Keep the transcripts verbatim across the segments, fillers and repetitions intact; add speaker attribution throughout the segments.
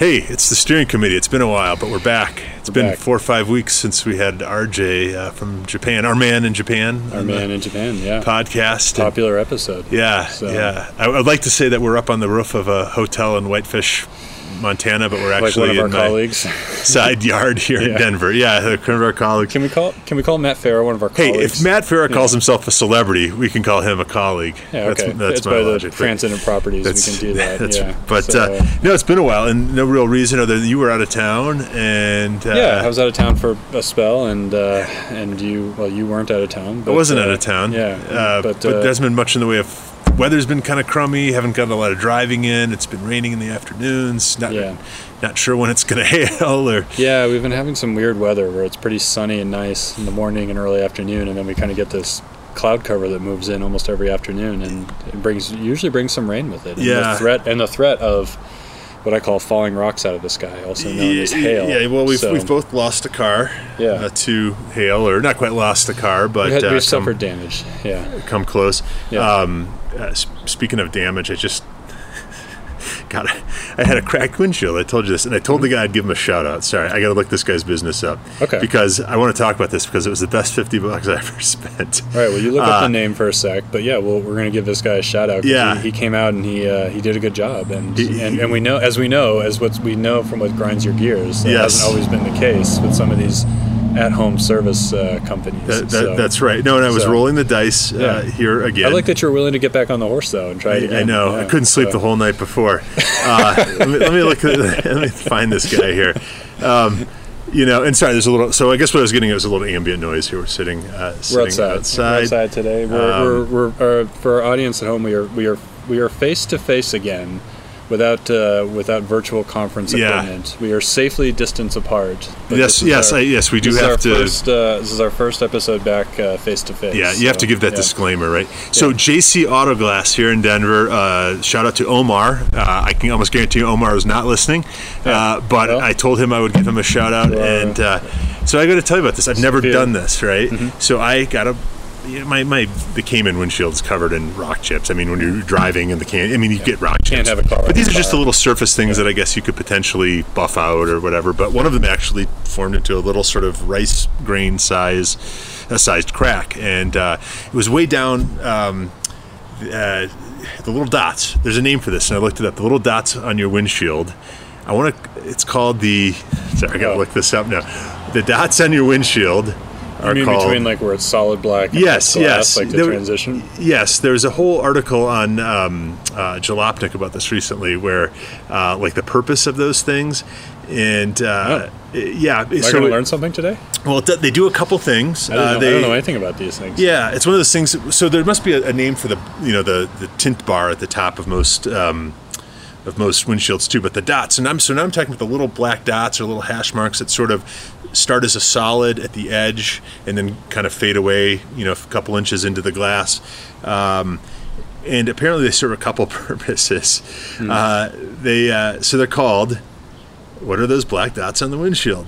Speaker 1: Hey, it's the steering committee. It's been a while, but we're back. It's we're been back. four or five weeks since we had R J uh, from Japan, our man in Japan.
Speaker 2: Our man in Japan, yeah.
Speaker 1: Podcast.
Speaker 2: Popular and, episode.
Speaker 1: Yeah, so. yeah. I would like to say that we're up on the roof of a hotel in Whitefish, Montana, but we're actually
Speaker 2: like one of our
Speaker 1: in
Speaker 2: colleagues.
Speaker 1: side yard here yeah. in Denver. Yeah, one of our colleagues.
Speaker 2: Can we call Can we call Matt Farah one of our colleagues?
Speaker 1: Hey, if Matt Farah yeah. calls himself a celebrity, we can call him a colleague.
Speaker 2: Yeah, okay.
Speaker 1: That's, that's
Speaker 2: it's
Speaker 1: my
Speaker 2: by
Speaker 1: logic.
Speaker 2: the Transcendent Properties. We can do that.
Speaker 1: That's,
Speaker 2: yeah.
Speaker 1: But
Speaker 2: so,
Speaker 1: uh, no, it's been a while, and no real reason other than you were out of town, and uh,
Speaker 2: yeah, I was out of town for a spell, and uh, and you well, you weren't out of town. But,
Speaker 1: I wasn't
Speaker 2: uh,
Speaker 1: out of town.
Speaker 2: Yeah,
Speaker 1: uh, but, but uh, there hasn't been much in the way of. Weather's been kind of crummy. Haven't gotten a lot of driving in. It's been raining in the afternoons. Not,
Speaker 2: yeah.
Speaker 1: not sure when it's going to hail or.
Speaker 2: Yeah, we've been having some weird weather where it's pretty sunny and nice in the morning and early afternoon, and then we kind of get this cloud cover that moves in almost every afternoon, and it brings usually brings some rain with it. And
Speaker 1: yeah.
Speaker 2: The threat and the threat of what I call falling rocks out of the sky, also known
Speaker 1: yeah,
Speaker 2: as hail.
Speaker 1: Yeah, well, we've
Speaker 2: so,
Speaker 1: we've both lost a car.
Speaker 2: Yeah.
Speaker 1: Uh, to hail, or not quite lost a car, but
Speaker 2: we had,
Speaker 1: uh,
Speaker 2: we've
Speaker 1: come,
Speaker 2: suffered damage. Yeah.
Speaker 1: Come close.
Speaker 2: Yeah.
Speaker 1: Um, uh, speaking of damage, I just got a, I had a cracked windshield. I told you this, and I told mm-hmm. the guy I'd give him a shout out. Sorry, I got to look this guy's business up.
Speaker 2: Okay.
Speaker 1: Because I want to talk about this because it was the best fifty bucks I ever spent.
Speaker 2: All right. Well, you look
Speaker 1: uh,
Speaker 2: up the name for a sec, but yeah, well, we're going to give this guy a shout out.
Speaker 1: Yeah.
Speaker 2: He, he came out and he uh, he did a good job, and,
Speaker 1: he,
Speaker 2: and and we know, as we know, as what we know from what grinds your gears, that
Speaker 1: yes.
Speaker 2: hasn't always been the case with some of these at-home service uh, companies.
Speaker 1: That, that,
Speaker 2: so,
Speaker 1: that's right. No, and I was
Speaker 2: so,
Speaker 1: rolling the dice uh,
Speaker 2: yeah.
Speaker 1: here again.
Speaker 2: I like that you're willing to get back on the horse though and try it again.
Speaker 1: I, I know.
Speaker 2: Yeah,
Speaker 1: I couldn't sleep
Speaker 2: so.
Speaker 1: the whole night before. Uh, let, me, let me look. At, let me find this guy here. Um, you know, and sorry, there's a little. So I guess what I was getting at was a little ambient noise here. We're sitting. Uh, sitting
Speaker 2: we're outside.
Speaker 1: outside.
Speaker 2: We're outside today. We're,
Speaker 1: um,
Speaker 2: we're, we're uh, for our audience at home. We are we are we are face to face again. Without uh, without virtual conference
Speaker 1: yeah.
Speaker 2: equipment, we are safely distance apart.
Speaker 1: Yes, yes,
Speaker 2: our,
Speaker 1: I, yes. We do
Speaker 2: have
Speaker 1: have to.
Speaker 2: First, uh, this is our first episode back face to face.
Speaker 1: Yeah, you
Speaker 2: so,
Speaker 1: have to give that
Speaker 2: yeah.
Speaker 1: disclaimer, right? So
Speaker 2: yeah.
Speaker 1: J C Auto Glass here in Denver. Uh, shout out to Omar. Uh, I can almost guarantee you Omar is not listening,
Speaker 2: yeah.
Speaker 1: uh, but
Speaker 2: well,
Speaker 1: I told him I would give him a shout out,
Speaker 2: sure.
Speaker 1: and uh, so I got to tell you about this. I've never
Speaker 2: Severe.
Speaker 1: done this, right?
Speaker 2: Mm-hmm.
Speaker 1: So I got a. My my the Cayman windshield's covered in rock chips. I mean, when you're driving in the can, I mean, you yeah. get rock chips.
Speaker 2: Can't have a car.
Speaker 1: But these are
Speaker 2: car.
Speaker 1: just the little surface things
Speaker 2: yeah.
Speaker 1: that I guess you could potentially buff out or whatever. But one of them actually formed into a little sort of rice grain size, a sized crack, and uh, it was way down. Um, uh, the little dots. There's a name for this, and I looked it up. The little dots on your windshield. I want to. It's called the. Sorry, I got to oh. look this up now. The dots on your windshield.
Speaker 2: You mean
Speaker 1: called,
Speaker 2: between like where it's solid black and
Speaker 1: yes,
Speaker 2: glass,
Speaker 1: yes.
Speaker 2: like the
Speaker 1: there,
Speaker 2: transition?
Speaker 1: Yes, there's a whole article on um, uh, Jalopnik about this recently where uh, like the purpose of those things. And uh,
Speaker 2: oh.
Speaker 1: yeah.
Speaker 2: Am I
Speaker 1: so
Speaker 2: going to learn something today?
Speaker 1: Well, it, they do a couple things.
Speaker 2: I don't, know,
Speaker 1: uh, they,
Speaker 2: I don't know anything about these things.
Speaker 1: Yeah, it's one of those things. So there must be a, a name for the, you know, the, the tint bar at the top of most um, of most windshields too, but the dots. And I'm so now I'm talking about the little black dots or little hash marks that sort of start as a solid at the edge and then kind of fade away, you know, a couple inches into the glass. Um, and apparently they serve a couple purposes. Mm. Uh, they uh, so they're called. What are those black dots on the windshield?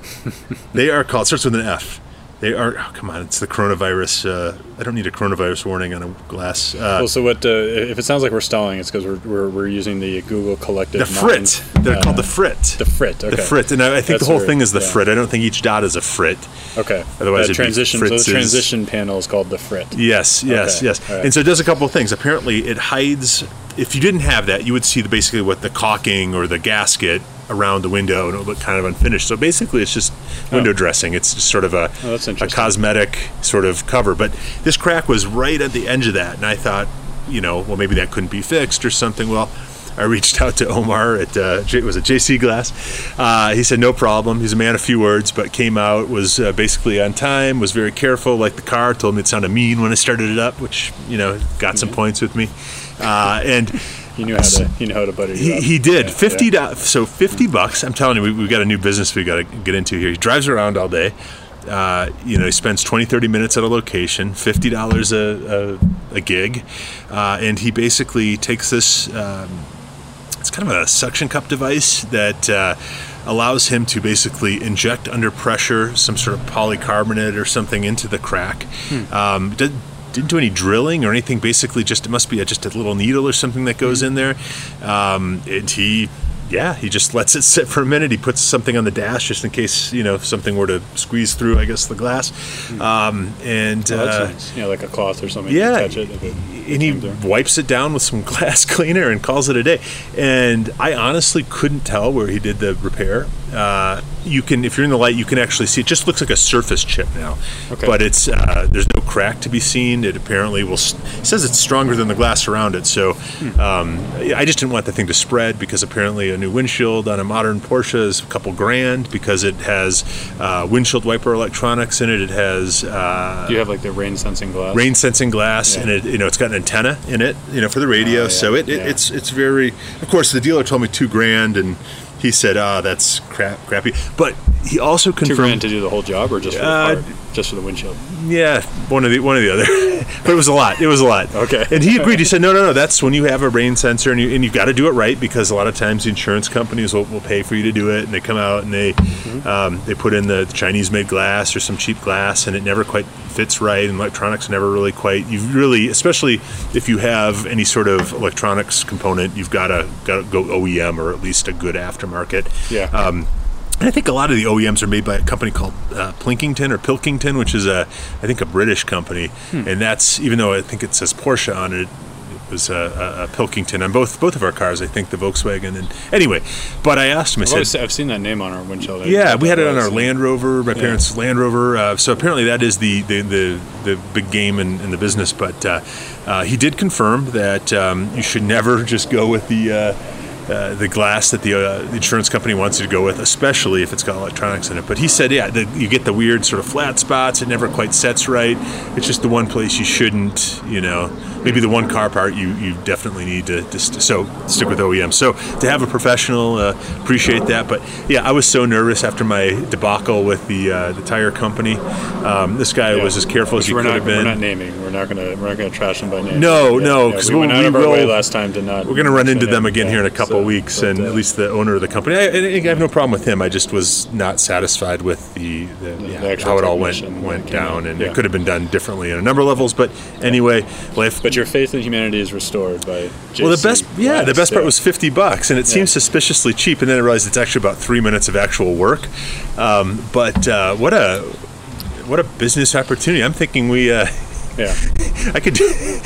Speaker 1: They are called. Starts with an F. They are. Oh, come on! It's the coronavirus. Uh, I don't need a coronavirus warning on a glass. Uh,
Speaker 2: well, so what? Uh, if it sounds like we're stalling, it's because we're, we're we're using the Google collective.
Speaker 1: The frit.
Speaker 2: Mind,
Speaker 1: They're
Speaker 2: uh,
Speaker 1: called the frit.
Speaker 2: The frit. Okay.
Speaker 1: The frit, and I, I think
Speaker 2: That's
Speaker 1: the whole
Speaker 2: weird.
Speaker 1: thing is the
Speaker 2: yeah.
Speaker 1: frit. I don't think each dot is a frit.
Speaker 2: Okay.
Speaker 1: Otherwise,
Speaker 2: uh, transition. So the
Speaker 1: fritzes.
Speaker 2: transition panel is called the frit.
Speaker 1: Yes. Yes.
Speaker 2: Okay.
Speaker 1: Yes.
Speaker 2: Right.
Speaker 1: And so it does a couple of things. Apparently, it hides. If you didn't have that, you would see the, basically what the caulking or the gasket around the window, and it would look kind of unfinished. So basically, it's just window oh. dressing. It's just sort of a,
Speaker 2: oh, that's
Speaker 1: a
Speaker 2: cosmetic
Speaker 1: sort of cover. But this crack was right at the edge of that, and I thought, you know, well, maybe that couldn't be fixed or something. Well, I reached out to Omar at uh, J, was it J C Glass? Uh, he said no problem. He's a man of few words, but came out, was uh, basically on time, was very careful, like the car. Told me it sounded mean when I started it up, which, you know, got mm-hmm. some points with me. Uh, and
Speaker 2: he knew how to he knew how to butter you
Speaker 1: he,
Speaker 2: up.
Speaker 1: He did.
Speaker 2: Yeah,
Speaker 1: fifty
Speaker 2: yeah.
Speaker 1: So fifty bucks. I'm telling you, we, we've got a new business we got to get into here. He drives around all day. Uh, you know, he spends twenty, thirty minutes at a location, fifty dollars a, a, a gig, uh, and he basically takes this. Um, it's kind of a suction cup device that uh, allows him to basically inject under pressure some sort of polycarbonate or something into the crack. Hmm. Um, did, didn't do any drilling or anything. Basically, just it must be a, just a little needle or something that goes in there. Um, and he yeah, he just lets it sit for a minute. He puts something on the dash just in case, you know, if something were to squeeze through, I guess, the glass. Um, and
Speaker 2: Oh, that's
Speaker 1: uh,
Speaker 2: nice. Yeah, like a cloth or something.
Speaker 1: yeah,
Speaker 2: You touch it, if it
Speaker 1: and he
Speaker 2: comes there.
Speaker 1: wipes it down with some glass cleaner and calls it a day. And I honestly couldn't tell where he did the repair. Uh, you can, if you're in the light, you can actually see it. Just looks like a surface chip now,
Speaker 2: Okay.
Speaker 1: but it's uh, there's no crack to be seen. It apparently will. It says it's stronger than the glass around it. So um, I just didn't want the thing to spread because apparently a new windshield on a modern Porsche is a couple grand because it has uh, windshield wiper electronics in it. It has uh,
Speaker 2: Do you have like the rain sensing glass?
Speaker 1: rain sensing glass,
Speaker 2: Yeah.
Speaker 1: and it, you know, it's got an antenna in it, you know, for the radio.
Speaker 2: Oh, yeah,
Speaker 1: So it, it
Speaker 2: yeah.
Speaker 1: it's it's very. Of course, the dealer told me two grand, and he said, "Ah, that's crap, crappy." But he also
Speaker 2: Two
Speaker 1: confirmed,
Speaker 2: grand to do the whole job, or just for
Speaker 1: Uh,
Speaker 2: the part? Just for the windshield?
Speaker 1: yeah, one of the one of the other. But it was a lot. It was a lot.
Speaker 2: Okay.
Speaker 1: And he agreed. He said, "No, no, no. That's when you have a rain sensor, and you and you've got to do it right because a lot of times the insurance companies will, will pay for you to do it, and they come out and they
Speaker 2: Mm-hmm.
Speaker 1: um, they put in the Chinese-made glass or some cheap glass, and it never quite fits right, and electronics never really quite. You really, especially if you have any sort of electronics component, you've got to got to go O E M or at least a good aftermarket.
Speaker 2: Yeah.
Speaker 1: Um, and I think a lot of the O E Ms are made by a company called uh, Plinkington or Pilkington, which is a, I think, a British company.
Speaker 2: Hmm.
Speaker 1: And that's, even though I think it says Porsche on it, it was a, a, a Pilkington on both both of our cars. I think the Volkswagen. And anyway, but I asked him. I
Speaker 2: I've,
Speaker 1: said,
Speaker 2: always, I've seen that name on our windshield. I
Speaker 1: yeah,
Speaker 2: didn't know
Speaker 1: we had
Speaker 2: what
Speaker 1: it on
Speaker 2: that
Speaker 1: our
Speaker 2: was.
Speaker 1: Land Rover, my parents' Land Rover. Uh, so apparently that is the the, the, the big game in, in the business. But uh, uh, he did confirm that um, you should never just go with the uh, uh, the glass that the, uh, the insurance company wants you to go with, especially if it's got electronics in it. But he said, yeah, the, you get the weird sort of flat spots. It never quite sets right. It's just the one place you shouldn't, you know, maybe the one car part you, you definitely need to, to st- so stick with O E M. So to have a professional, uh, appreciate that. But yeah, I was so nervous after my debacle with the uh, the tire company. Um, this guy
Speaker 2: Yeah.
Speaker 1: was as careful as
Speaker 2: Which
Speaker 1: he
Speaker 2: we're
Speaker 1: could
Speaker 2: not,
Speaker 1: have been.
Speaker 2: We're not naming. We're not gonna. We're not gonna trash them by name.
Speaker 1: No,
Speaker 2: Yeah,
Speaker 1: no,
Speaker 2: yeah,
Speaker 1: 'cause
Speaker 2: we went
Speaker 1: we'll-
Speaker 2: out
Speaker 1: we
Speaker 2: of our way
Speaker 1: will-
Speaker 2: last time to not.
Speaker 1: We're going to run into
Speaker 2: mention
Speaker 1: them
Speaker 2: it.
Speaker 1: again
Speaker 2: Yeah,
Speaker 1: here in a couple
Speaker 2: so,
Speaker 1: of weeks,
Speaker 2: but,
Speaker 1: and
Speaker 2: uh,
Speaker 1: at least the owner of the company. I, I have no problem with him. I just was not satisfied with the, the, yeah,
Speaker 2: the actual
Speaker 1: how it all went
Speaker 2: technician
Speaker 1: went
Speaker 2: that came
Speaker 1: down,
Speaker 2: in.
Speaker 1: and
Speaker 2: Yeah.
Speaker 1: it could have been done differently on a number of levels. But anyway, life.
Speaker 2: But your faith in humanity is restored by. J C
Speaker 1: Well, the best, yeah, the
Speaker 2: Glass,
Speaker 1: best part
Speaker 2: yeah.
Speaker 1: was fifty bucks, and it seems suspiciously cheap. And then I realized it's actually about three minutes of actual work. Um, but uh, what a what a business opportunity! I'm thinking we. Uh,
Speaker 2: Yeah.
Speaker 1: I could,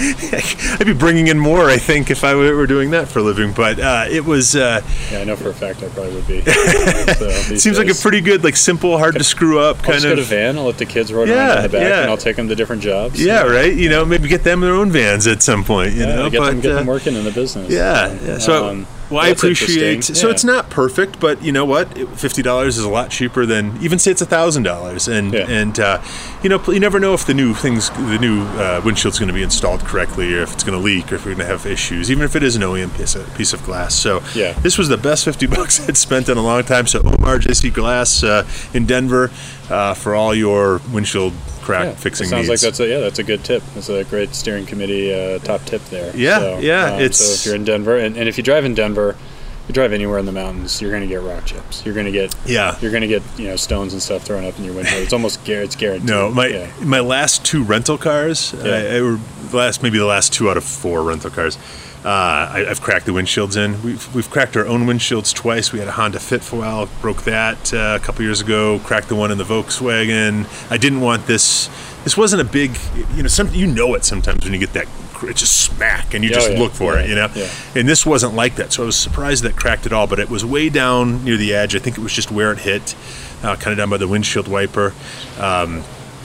Speaker 1: I'd be bringing in more, I think, if I were doing that for a living. But uh, it was. Uh,
Speaker 2: Yeah, I know for a fact I probably would be. So,
Speaker 1: it seems like a pretty good, like simple, hard to screw up
Speaker 2: I'll
Speaker 1: kind
Speaker 2: just get a
Speaker 1: of.
Speaker 2: van. I'll let the kids ride
Speaker 1: Yeah,
Speaker 2: around in the back,
Speaker 1: yeah.
Speaker 2: and I'll take them to different jobs.
Speaker 1: Yeah, right. You know, maybe get them their own vans at some point. You
Speaker 2: Yeah,
Speaker 1: know,
Speaker 2: get
Speaker 1: but
Speaker 2: them get
Speaker 1: uh,
Speaker 2: them working in the business.
Speaker 1: yeah, yeah. So,
Speaker 2: Um,
Speaker 1: well, I
Speaker 2: that's
Speaker 1: appreciate.
Speaker 2: interesting.
Speaker 1: So
Speaker 2: Yeah.
Speaker 1: it's not perfect, but you know what? Fifty dollars is a lot cheaper than even say it's a thousand dollars. And
Speaker 2: Yeah.
Speaker 1: and uh, you know, you never know if the new things, the new uh, windshield's going to be installed correctly, or if it's going to leak, or if we're going to have issues, even if it is an O E M piece of, piece of glass. So
Speaker 2: Yeah.
Speaker 1: this was the best fifty bucks I'd spent in a long time. So Omar J C Glass uh, in Denver uh, for all your windshield crack
Speaker 2: Yeah,
Speaker 1: fixing
Speaker 2: it sounds
Speaker 1: needs.
Speaker 2: like that's a yeah, that's a good tip. That's a great steering committee uh, top tip there.
Speaker 1: Yeah,
Speaker 2: So,
Speaker 1: yeah,
Speaker 2: um,
Speaker 1: it's-
Speaker 2: so if you're in Denver, and, and if you drive in Denver, you drive anywhere in the mountains, you're going to get rock chips. You're going to get
Speaker 1: Yeah.
Speaker 2: You're going to get you know stones and stuff thrown up in your windshield. It's almost gar- it's guaranteed.
Speaker 1: No, my
Speaker 2: yeah.
Speaker 1: my last two rental cars,
Speaker 2: Yeah.
Speaker 1: I, I were the last maybe the last two out of four rental cars. Uh, I, I've cracked the windshields in. We've we've cracked our own windshields twice. We had a Honda Fit for a while, broke that uh, a couple years ago. Cracked the one in the Volkswagen. I didn't want this. This wasn't a big, you know. Some you know it sometimes when you get that. It's just smack, and you
Speaker 2: Oh,
Speaker 1: just
Speaker 2: yeah.
Speaker 1: look for
Speaker 2: Yeah,
Speaker 1: it, you know.
Speaker 2: yeah.
Speaker 1: And this wasn't like that, so I was surprised that it cracked it all. But it was way down near the edge. I think it was just where it hit, uh, kind of down by the windshield wiper. Um,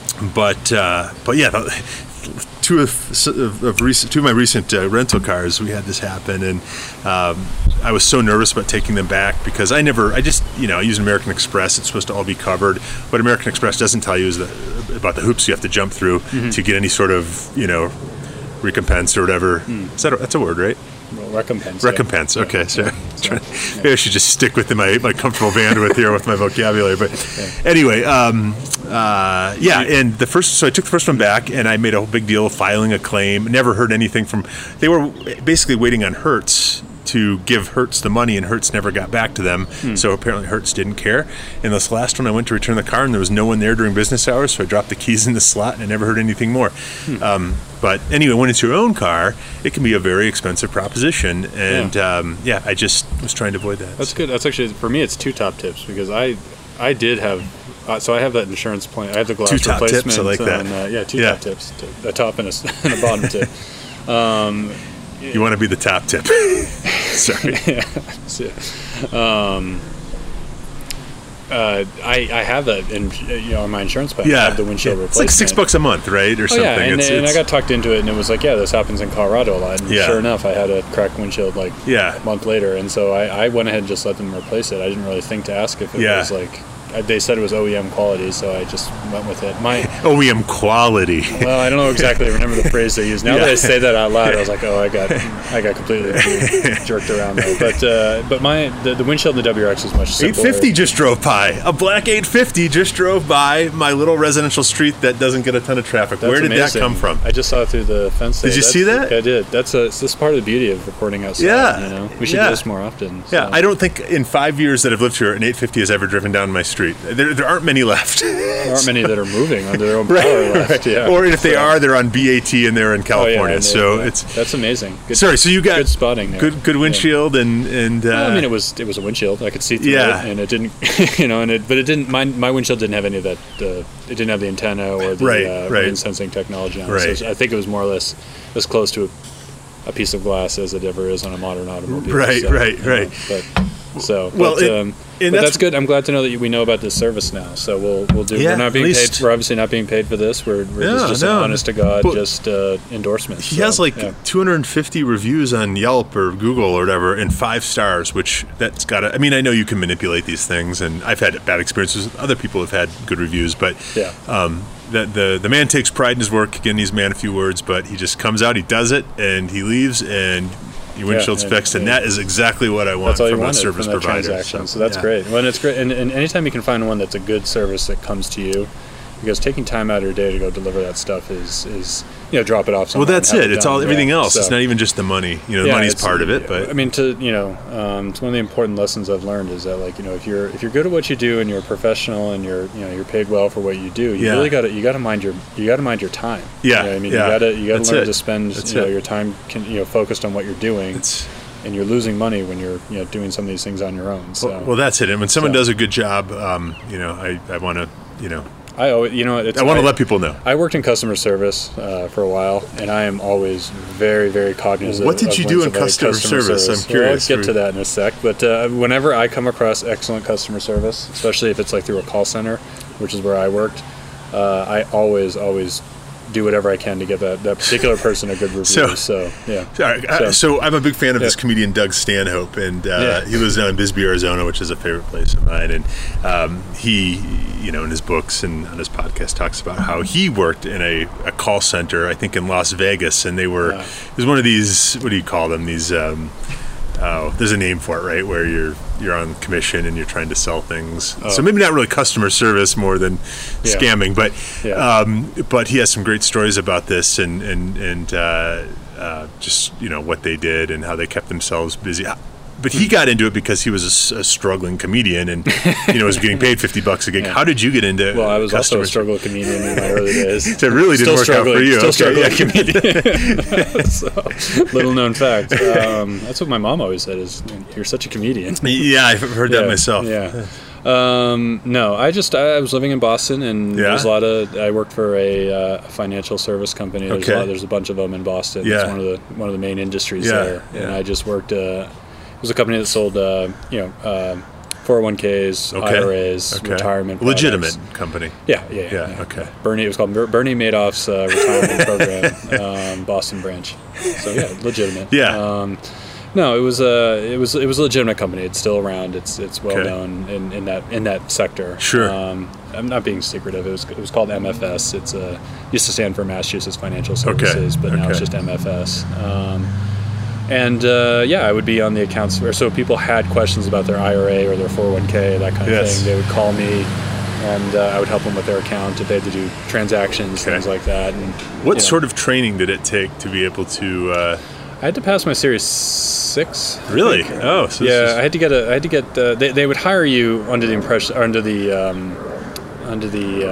Speaker 1: but uh, but yeah, the, two of, of, of recent, two of my recent uh, rental cars, we had this happen, and um, I was so nervous about taking them back because I never, I just, you know, I use American Express. It's supposed to all be covered. What American Express doesn't tell you is the, about the hoops you have to jump through
Speaker 2: Mm-hmm.
Speaker 1: to get any sort of, you know, recompense or whatever.
Speaker 2: Mm.
Speaker 1: Is that a, that's a word, right?
Speaker 2: Well, recompense. yeah.
Speaker 1: Recompense. Okay,
Speaker 2: Yeah,
Speaker 1: so
Speaker 2: yeah.
Speaker 1: maybe I should just stick with my, my comfortable bandwidth here with my vocabulary. But anyway, um, uh, yeah. And the first, so I took the first one back, and I made a whole big deal of filing a claim. Never heard anything from. They were basically waiting on Hertz to give Hertz the money, and Hertz never got back to them. Hmm. So apparently Hertz didn't care. And this last one, I went to return the car, and there was no one there during business hours, so I dropped the keys in the slot, and I never heard anything more. Hmm. Um, but anyway, when it's your own car, it can be a very expensive proposition, and yeah, um, yeah I just was trying to avoid that.
Speaker 2: That's good. That's actually, for me, it's two top tips, because I I did have, uh, so I have that insurance plan. I have the glass
Speaker 1: two top
Speaker 2: replacement.
Speaker 1: Tips, I like that.
Speaker 2: On, uh, yeah, two
Speaker 1: yeah.
Speaker 2: top tips, a top and a, and a bottom tip. Um,
Speaker 1: you want to be the top tip. Sorry.
Speaker 2: yeah. Um, Uh, I, I have that in, you know, on my insurance plan.
Speaker 1: Yeah,
Speaker 2: I have the windshield
Speaker 1: yeah.
Speaker 2: replacement.
Speaker 1: It's like six bucks a month, right, or
Speaker 2: oh,
Speaker 1: something.
Speaker 2: Yeah, and,
Speaker 1: it's,
Speaker 2: and
Speaker 1: it's,
Speaker 2: I got tucked into it, and it was like, yeah, this happens in Colorado a lot. And
Speaker 1: yeah.
Speaker 2: sure enough, I had a cracked windshield like
Speaker 1: yeah.
Speaker 2: a month later, and so I, I went ahead and just let them replace it. I didn't really think to ask if it
Speaker 1: yeah.
Speaker 2: was like. They said it was O E M quality, so I just went with it. My
Speaker 1: O E M quality.
Speaker 2: Well, I don't know exactly. Remember the phrase they use. Now yeah. that I say that out loud, I was like, oh, I got, I got completely jerked around there. But, uh, but my the, the windshield in the W R X is much simpler.
Speaker 1: eight fifty just drove by. A black eight fifty just drove by my little residential street that doesn't get a ton of traffic.
Speaker 2: That's
Speaker 1: Where did
Speaker 2: amazing.
Speaker 1: that come from?
Speaker 2: I just saw it through the fence there.
Speaker 1: Did you
Speaker 2: That's,
Speaker 1: see that?
Speaker 2: I did. That's a. This is part of the beauty of recording outside.
Speaker 1: Yeah,
Speaker 2: you know, we should
Speaker 1: yeah.
Speaker 2: do this more often. So.
Speaker 1: Yeah, I don't think in five years that I've lived here, an eight fifty has ever driven down my street. There, there aren't many left.
Speaker 2: There aren't many that are moving under their own
Speaker 1: right,
Speaker 2: power left.
Speaker 1: Right.
Speaker 2: Yeah.
Speaker 1: Or if they
Speaker 2: so.
Speaker 1: are, they're on B A T and they're in California.
Speaker 2: Oh, yeah,
Speaker 1: so
Speaker 2: yeah.
Speaker 1: it's
Speaker 2: that's amazing. Good,
Speaker 1: sorry, so you got
Speaker 2: good spotting there.
Speaker 1: Good, good windshield
Speaker 2: yeah.
Speaker 1: and and. Uh,
Speaker 2: well, I mean, it was it was a windshield. I could see through
Speaker 1: yeah.
Speaker 2: it, and it didn't, you know, and it but it didn't. My my windshield didn't have any of that. Uh, it didn't have the antenna or the
Speaker 1: right,
Speaker 2: uh,
Speaker 1: right.
Speaker 2: rain sensing technology on
Speaker 1: right.
Speaker 2: it. So I think it was more or less as close to a, a piece of glass as it ever is on a modern automobile.
Speaker 1: Right,
Speaker 2: so,
Speaker 1: right,
Speaker 2: you know,
Speaker 1: right.
Speaker 2: But, So,
Speaker 1: well,
Speaker 2: but,
Speaker 1: it,
Speaker 2: um, but
Speaker 1: that's,
Speaker 2: that's good. I'm glad to know that we know about this service now. So we'll we'll do.
Speaker 1: Yeah,
Speaker 2: we're not being
Speaker 1: least,
Speaker 2: paid. We're obviously not being paid for this. We're, we're
Speaker 1: no,
Speaker 2: just, just
Speaker 1: no.
Speaker 2: an honest to God,
Speaker 1: but
Speaker 2: just uh, endorsement.
Speaker 1: He
Speaker 2: so,
Speaker 1: has like
Speaker 2: yeah.
Speaker 1: two hundred fifty reviews on Yelp or Google or whatever, and five stars. Which that's got to. I mean, I know you can manipulate these things, and I've had bad experiences. Other people have had good reviews, but
Speaker 2: yeah.
Speaker 1: Um, the, the the man takes pride in his work. Again, he's a man of few words, but he just comes out, he does it, and he leaves, and your windshield's
Speaker 2: yeah,
Speaker 1: fixed, and,
Speaker 2: and
Speaker 1: that is exactly what I want from a service
Speaker 2: from that
Speaker 1: provider.
Speaker 2: Transaction.
Speaker 1: So,
Speaker 2: so that's
Speaker 1: yeah.
Speaker 2: great. Well, and it's great, and, and anytime you can find one that's a good service that comes to you, because taking time out of your day to go deliver that stuff is is you know drop it off somewhere.
Speaker 1: Well, that's
Speaker 2: it.
Speaker 1: it. It's
Speaker 2: done.
Speaker 1: all everything
Speaker 2: yeah.
Speaker 1: else.
Speaker 2: So,
Speaker 1: it's not even just the money. You know, the
Speaker 2: yeah,
Speaker 1: money's part of it, but
Speaker 2: I mean, to you know, um, it's one of the important lessons I've learned is that like you know if you're if you're good at what you do and you're professional and you're you know you're paid well for what you do, you
Speaker 1: yeah.
Speaker 2: really got to you got to mind your you got to mind your time.
Speaker 1: Yeah,
Speaker 2: you know I mean,
Speaker 1: yeah.
Speaker 2: you got to you got to learn
Speaker 1: it.
Speaker 2: to spend
Speaker 1: that's
Speaker 2: you know
Speaker 1: it.
Speaker 2: your time can, you know focused on what you're doing.
Speaker 1: It's,
Speaker 2: and you're losing money when you're you know doing some of these things on your own. So
Speaker 1: well, well that's it. And when someone
Speaker 2: so.
Speaker 1: does a good job, um, you know, I, I want to, you know,
Speaker 2: I always, you know, it's,
Speaker 1: I want to
Speaker 2: I,
Speaker 1: let people know.
Speaker 2: I worked in customer service uh, for a while, and I am always very, very cognizant.
Speaker 1: What did
Speaker 2: of
Speaker 1: you do in
Speaker 2: customer,
Speaker 1: customer service?
Speaker 2: service?
Speaker 1: I'm curious.
Speaker 2: Well, let's get to that in a sec. But uh, whenever I come across excellent customer service, especially if it's like through a call center, which is where I worked, uh, I always, always do whatever I can to get that, that particular person a good review. So, so yeah.
Speaker 1: Sorry, so, so I'm a big fan of
Speaker 2: yeah.
Speaker 1: this comedian Doug Stanhope, and uh,
Speaker 2: yeah.
Speaker 1: he lives down in Bisbee, Arizona, which is a favorite place of mine. And um, he, you know, in his books and on his podcast, talks about how he worked in a, a call center, I think in Las Vegas, and they were.
Speaker 2: Wow.
Speaker 1: It was one of these. What do you call them? These. Um, Oh, there's a name for it, right? Where you're you're on commission and you're trying to sell things.
Speaker 2: Oh.
Speaker 1: So maybe not really customer service more than
Speaker 2: yeah.
Speaker 1: scamming, but
Speaker 2: yeah.
Speaker 1: um, but he has some great stories about this and and and uh, uh, just you know what they did and how they kept themselves busy. But he got into it because he was a, a struggling comedian and you know was getting paid fifty bucks a gig.
Speaker 2: Yeah.
Speaker 1: How did you get into?
Speaker 2: Well, I was also a
Speaker 1: customer
Speaker 2: struggling comedian in my early days.
Speaker 1: So it really didn't
Speaker 2: Still
Speaker 1: work out for you.
Speaker 2: Still
Speaker 1: okay,
Speaker 2: struggling
Speaker 1: yeah.
Speaker 2: comedian. So, little known fact. Um, that's what my mom always said: is you're such a comedian.
Speaker 1: Yeah, I've heard
Speaker 2: yeah,
Speaker 1: that myself.
Speaker 2: Yeah. Um, no, I just I was living in Boston, and
Speaker 1: yeah.
Speaker 2: there's a lot of. I worked for a uh, financial service company. There's
Speaker 1: Okay.
Speaker 2: a lot, there's a bunch of them in Boston.
Speaker 1: Yeah.
Speaker 2: It's one of the one of the main industries
Speaker 1: Yeah,
Speaker 2: there,
Speaker 1: yeah.
Speaker 2: and I just worked. Uh, it was a company that sold, uh, you know, uh, four oh one k's,
Speaker 1: Okay.
Speaker 2: I R As,
Speaker 1: Okay.
Speaker 2: retirement.
Speaker 1: Legitimate
Speaker 2: products.
Speaker 1: company.
Speaker 2: Yeah, yeah,
Speaker 1: Yeah,
Speaker 2: yeah.
Speaker 1: okay.
Speaker 2: Bernie, it was called Ber- Bernie Madoff's uh, retirement program, um, Boston branch. So yeah, legitimate.
Speaker 1: Yeah.
Speaker 2: Um, no, it was a it was it was a legitimate company. It's still around. It's it's well
Speaker 1: Okay.
Speaker 2: known in, in that in that sector.
Speaker 1: Sure.
Speaker 2: Um, I'm not being secretive. It was it was called M F S. It's a used to stand for Massachusetts Financial Services, but now
Speaker 1: Okay.
Speaker 2: it's just M F S. Um, And uh, yeah, I would be on the accounts. Or so people had questions about their I R A or their four oh one k, that kind of
Speaker 1: Yes.
Speaker 2: thing. They would call me, and uh, I would help them with their account if they had to do transactions,
Speaker 1: Okay.
Speaker 2: things like that. And
Speaker 1: What
Speaker 2: you know,
Speaker 1: sort of training did it take to be able to? Uh,
Speaker 2: I had to pass my Series Six.
Speaker 1: Really? Oh, so
Speaker 2: yeah.
Speaker 1: this is-
Speaker 2: I had to get a. I had to get. Uh, they they would hire you under the impression, under the, um, under the,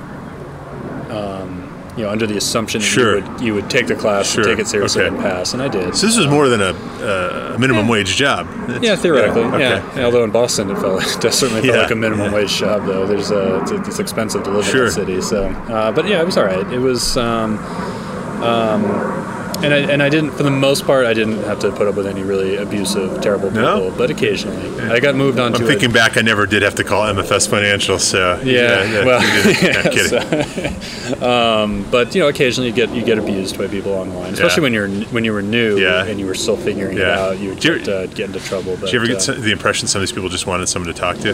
Speaker 2: uh, um, you know, under the assumption that
Speaker 1: Sure.
Speaker 2: you would you would take the class
Speaker 1: Sure.
Speaker 2: and take it seriously
Speaker 1: Okay.
Speaker 2: and pass, and I did.
Speaker 1: So this was more than a, uh, a minimum wage job. It's-
Speaker 2: Yeah, theoretically, yeah.
Speaker 1: okay.
Speaker 2: Yeah, although in Boston it felt it certainly felt
Speaker 1: Yeah,
Speaker 2: like a minimum
Speaker 1: yeah.
Speaker 2: wage job, though. There's a it's, it's expensive to live
Speaker 1: Sure.
Speaker 2: in the city, so. Uh, but yeah, it was all right. It was, um, um, and I and I didn't for the most part I didn't have to put up with any really abusive, terrible people.
Speaker 1: No?
Speaker 2: But occasionally, I got moved on
Speaker 1: I'm
Speaker 2: to.
Speaker 1: thinking
Speaker 2: it.
Speaker 1: back, I never did have to call M F S Financial, so
Speaker 2: Yeah, well,
Speaker 1: you didn't.
Speaker 2: yeah,
Speaker 1: Not kidding.
Speaker 2: um, but you know, occasionally you get you get abused by people online, especially
Speaker 1: Yeah.
Speaker 2: when you're when you were new
Speaker 1: Yeah.
Speaker 2: and you were still figuring it
Speaker 1: Yeah.
Speaker 2: out. You would
Speaker 1: Did you
Speaker 2: get, uh, get into trouble. But,
Speaker 1: Did you ever get
Speaker 2: uh,
Speaker 1: some, the impression some of these people just wanted someone to talk to?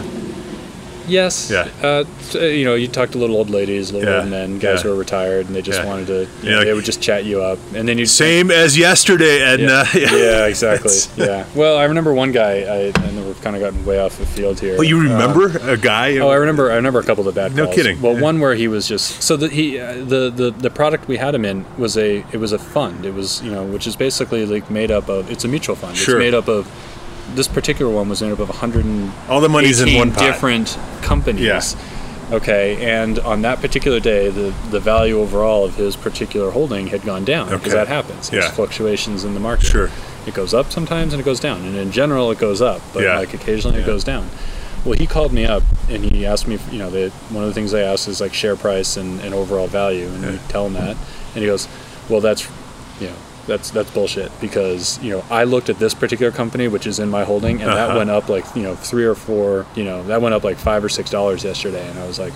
Speaker 2: Yes.
Speaker 1: Yeah.
Speaker 2: Uh, so, you know, you talk to little old ladies, little
Speaker 1: Yeah.
Speaker 2: old men, guys
Speaker 1: Yeah.
Speaker 2: who are retired, and they just
Speaker 1: Yeah.
Speaker 2: wanted to. You
Speaker 1: Yeah,
Speaker 2: know,
Speaker 1: like-
Speaker 2: they would just chat you up, and then you.
Speaker 1: Same as yesterday, Edna.
Speaker 2: Yeah, yeah exactly.
Speaker 1: It's-
Speaker 2: Yeah. Well, I remember one guy. I, I know we've kind of gotten way off the field here.
Speaker 1: Well, you
Speaker 2: Uh,
Speaker 1: remember a guy?
Speaker 2: Oh, I remember. I remember a couple of the bad
Speaker 1: No
Speaker 2: calls.
Speaker 1: kidding.
Speaker 2: Well,
Speaker 1: Yeah.
Speaker 2: one where he was just so that he uh, the, the the product we had him in was a it was a fund. It was you know which is basically like made up of it's a mutual fund.
Speaker 1: Sure.
Speaker 2: It's made up of this particular one was made up of one hundred
Speaker 1: All the money's in one pot.
Speaker 2: different companies.
Speaker 1: Yeah.
Speaker 2: Okay, and on that particular day, the, the value overall of his particular holding had gone down because
Speaker 1: Okay.
Speaker 2: that happens. There's
Speaker 1: Yeah.
Speaker 2: fluctuations in the market.
Speaker 1: Sure.
Speaker 2: It goes up sometimes and it goes down, and in general it goes up, but
Speaker 1: Yeah.
Speaker 2: like occasionally it
Speaker 1: Yeah.
Speaker 2: goes down. Well, he called me up and he asked me, you know, the, one of the things I asked is like share price and, and overall value, and
Speaker 1: Yeah.
Speaker 2: you tell him that, and he goes, well, that's, you know, that's that's bullshit because you know I looked at this particular company which is in my holding and
Speaker 1: Uh-huh.
Speaker 2: that went up like you know three or four, you know, that went up like five or six dollars yesterday, and I was like.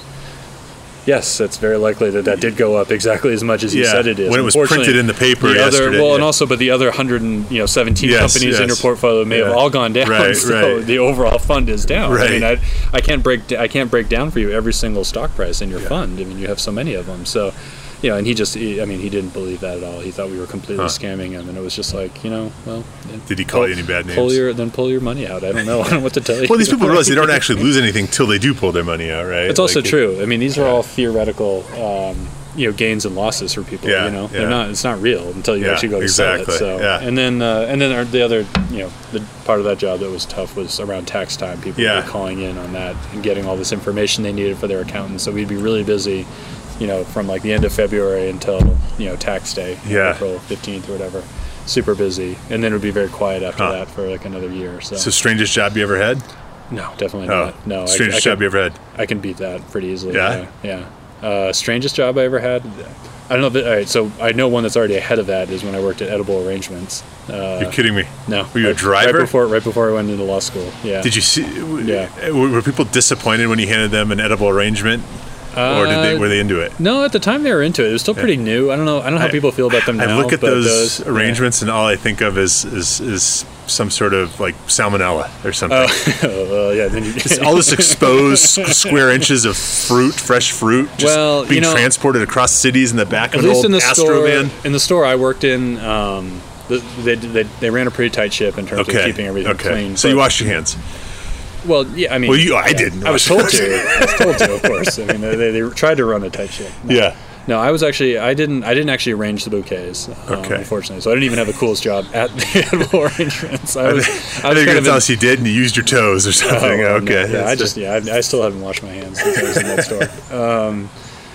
Speaker 2: Yes, it's very likely that that did go up exactly as much as you
Speaker 1: Yeah,
Speaker 2: said it is.
Speaker 1: when it was
Speaker 2: Unfortunately,
Speaker 1: printed in the paper
Speaker 2: the other,
Speaker 1: yesterday,
Speaker 2: well, and
Speaker 1: yeah.
Speaker 2: also, but the other one hundred and, you know, seventeen
Speaker 1: Yes,
Speaker 2: companies in your
Speaker 1: yes.
Speaker 2: portfolio may have
Speaker 1: Yeah.
Speaker 2: all gone down.
Speaker 1: Right,
Speaker 2: so
Speaker 1: right.
Speaker 2: the overall fund is down.
Speaker 1: Right.
Speaker 2: I mean, I, I can't break I can't break down for you every single stock price in your
Speaker 1: Yeah.
Speaker 2: fund. I mean, you have so many of them. So, you know, and he just, he, I mean, he didn't believe that at all. He thought we were completely
Speaker 1: Huh.
Speaker 2: scamming him, and it was just like, you know, well.
Speaker 1: Did he call you any bad names?
Speaker 2: Pull your, then pull your money out. I don't know. I don't know what to tell you.
Speaker 1: Well, these people realize they don't actually lose anything till they do pull their money out, right?
Speaker 2: It's also
Speaker 1: Like,
Speaker 2: true. I mean, these are all theoretical, um, you know, gains and losses for people.
Speaker 1: Yeah,
Speaker 2: you know,
Speaker 1: yeah.
Speaker 2: they're not. It's not real until you
Speaker 1: Yeah,
Speaker 2: actually go to
Speaker 1: exactly,
Speaker 2: sell it. So,
Speaker 1: yeah.
Speaker 2: and then uh, and then our- the other, you know, the part of that job that was tough was around tax time. People
Speaker 1: Yeah.
Speaker 2: were calling in on that and getting all this information they needed for their accountants. So we'd be really busy, you know, from like the end of February until you know tax day,
Speaker 1: Yeah.
Speaker 2: April fifteenth or whatever. Super busy, and then it would be very quiet after
Speaker 1: Huh.
Speaker 2: that for like another year. So,
Speaker 1: So, strangest job you ever had?
Speaker 2: no, definitely
Speaker 1: Oh,
Speaker 2: not. No, I-
Speaker 1: strangest
Speaker 2: I,
Speaker 1: job you ever had?
Speaker 2: I can beat that pretty easily.
Speaker 1: Yeah?
Speaker 2: Yeah. yeah. Uh, strangest job I ever had? I don't know. But, all right, so I know one that's already ahead of that is when I worked at Edible Arrangements. Uh,
Speaker 1: You're kidding me.
Speaker 2: no.
Speaker 1: Were you a
Speaker 2: right,
Speaker 1: driver?
Speaker 2: Right before, right before I went into law school. Yeah.
Speaker 1: Did you see?
Speaker 2: Yeah.
Speaker 1: Were, were people disappointed when you handed them an edible arrangement, or did they
Speaker 2: Uh,
Speaker 1: were they into it?
Speaker 2: No, at the time they were into it. It was still pretty new. I don't know. I don't know how
Speaker 1: I-
Speaker 2: people feel about them now.
Speaker 1: I look at
Speaker 2: but
Speaker 1: those
Speaker 2: yeah.
Speaker 1: arrangements, and all I think of is is, is some sort of like salmonella or something.
Speaker 2: Oh, well, yeah. Then you,
Speaker 1: It's all this exposed s- square inches of fruit, fresh fruit, just
Speaker 2: Well,
Speaker 1: being
Speaker 2: you know-
Speaker 1: transported across cities in the back of
Speaker 2: at
Speaker 1: an
Speaker 2: least
Speaker 1: old
Speaker 2: in the
Speaker 1: Astro
Speaker 2: store,
Speaker 1: van.
Speaker 2: in the store I worked in, um, the, they, they they ran a pretty tight ship in terms
Speaker 1: Okay.
Speaker 2: of keeping everything
Speaker 1: okay.
Speaker 2: clean.
Speaker 1: So you
Speaker 2: but-
Speaker 1: washed your hands.
Speaker 2: Well, yeah, I mean,
Speaker 1: Well, you- I
Speaker 2: yeah,
Speaker 1: didn't
Speaker 2: I was
Speaker 1: wash
Speaker 2: told to. I was told to, of course. I mean, they, they tried to run a tight ship. No.
Speaker 1: Yeah.
Speaker 2: No, I was actually I didn't I didn't actually arrange the bouquets. Um,
Speaker 1: Okay.
Speaker 2: Unfortunately, so I didn't even have the coolest job at the edible arrangements. I
Speaker 1: I
Speaker 2: was
Speaker 1: think
Speaker 2: I was
Speaker 1: you're
Speaker 2: kind
Speaker 1: gonna
Speaker 2: of
Speaker 1: tell
Speaker 2: in-
Speaker 1: us you did, and you used your toes or
Speaker 2: Oh,
Speaker 1: something.
Speaker 2: well, no,
Speaker 1: okay.
Speaker 2: Yeah, I
Speaker 1: That's
Speaker 2: just yeah I, I still haven't washed my hands since I was in that store. Um,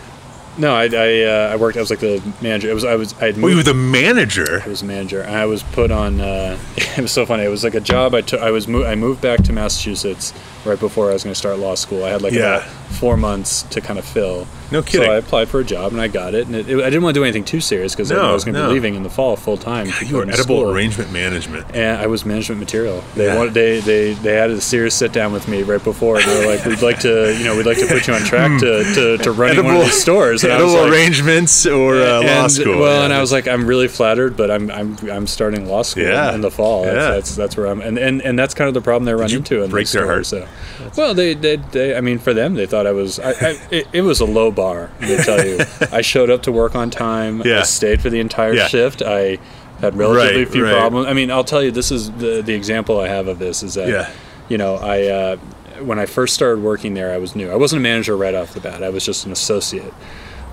Speaker 2: no, I I, uh, I worked. I was like the manager. It was I was I had
Speaker 1: Well, you were
Speaker 2: moved.
Speaker 1: the manager.
Speaker 2: I was a manager. And I was put on. Uh, it was so funny. It was like a job. I took. I was. Mo- I moved back to Massachusetts right before I was going to start law school. I had like
Speaker 1: Yeah.
Speaker 2: about four months to kind of fill.
Speaker 1: No kidding.
Speaker 2: So I applied for a job and I got it. And it, it, I didn't want to do anything too serious because I
Speaker 1: No,
Speaker 2: was going to
Speaker 1: no.
Speaker 2: be leaving in the fall full time. to
Speaker 1: You
Speaker 2: go
Speaker 1: were
Speaker 2: into
Speaker 1: edible
Speaker 2: school.
Speaker 1: arrangement management.
Speaker 2: And I was management material. They
Speaker 1: Yeah.
Speaker 2: wanted, they, they they had a serious sit down with me right before, and they were like, "We'd like to, you know, we'd like to put you on track to, to, to running one of
Speaker 1: Edible-
Speaker 2: these stores." And I was
Speaker 1: edible
Speaker 2: like,
Speaker 1: arrangements or uh, law
Speaker 2: and,
Speaker 1: school.
Speaker 2: Well,
Speaker 1: yeah.
Speaker 2: and I was like, I'm really flattered, but I'm I'm I'm starting law school
Speaker 1: Yeah.
Speaker 2: in the fall. That's,
Speaker 1: Yeah.
Speaker 2: that's that's where I'm, and, and and that's kind of the problem they run
Speaker 1: you
Speaker 2: into in
Speaker 1: break
Speaker 2: these
Speaker 1: their
Speaker 2: stores.
Speaker 1: heart?
Speaker 2: So, well, they, they they I mean, for them, they thought I was. I, I it, it was a low bar. Let me tell you, I showed up to work on time.
Speaker 1: Yeah.
Speaker 2: I stayed for the entire
Speaker 1: Yeah.
Speaker 2: shift. I had relatively
Speaker 1: Right,
Speaker 2: few
Speaker 1: right.
Speaker 2: problems. I mean, I'll tell you, this is the the example I have of this is that,
Speaker 1: Yeah.
Speaker 2: you know, I. Uh, when I first started working there, I was new. I wasn't a manager right off the bat. I was just an associate.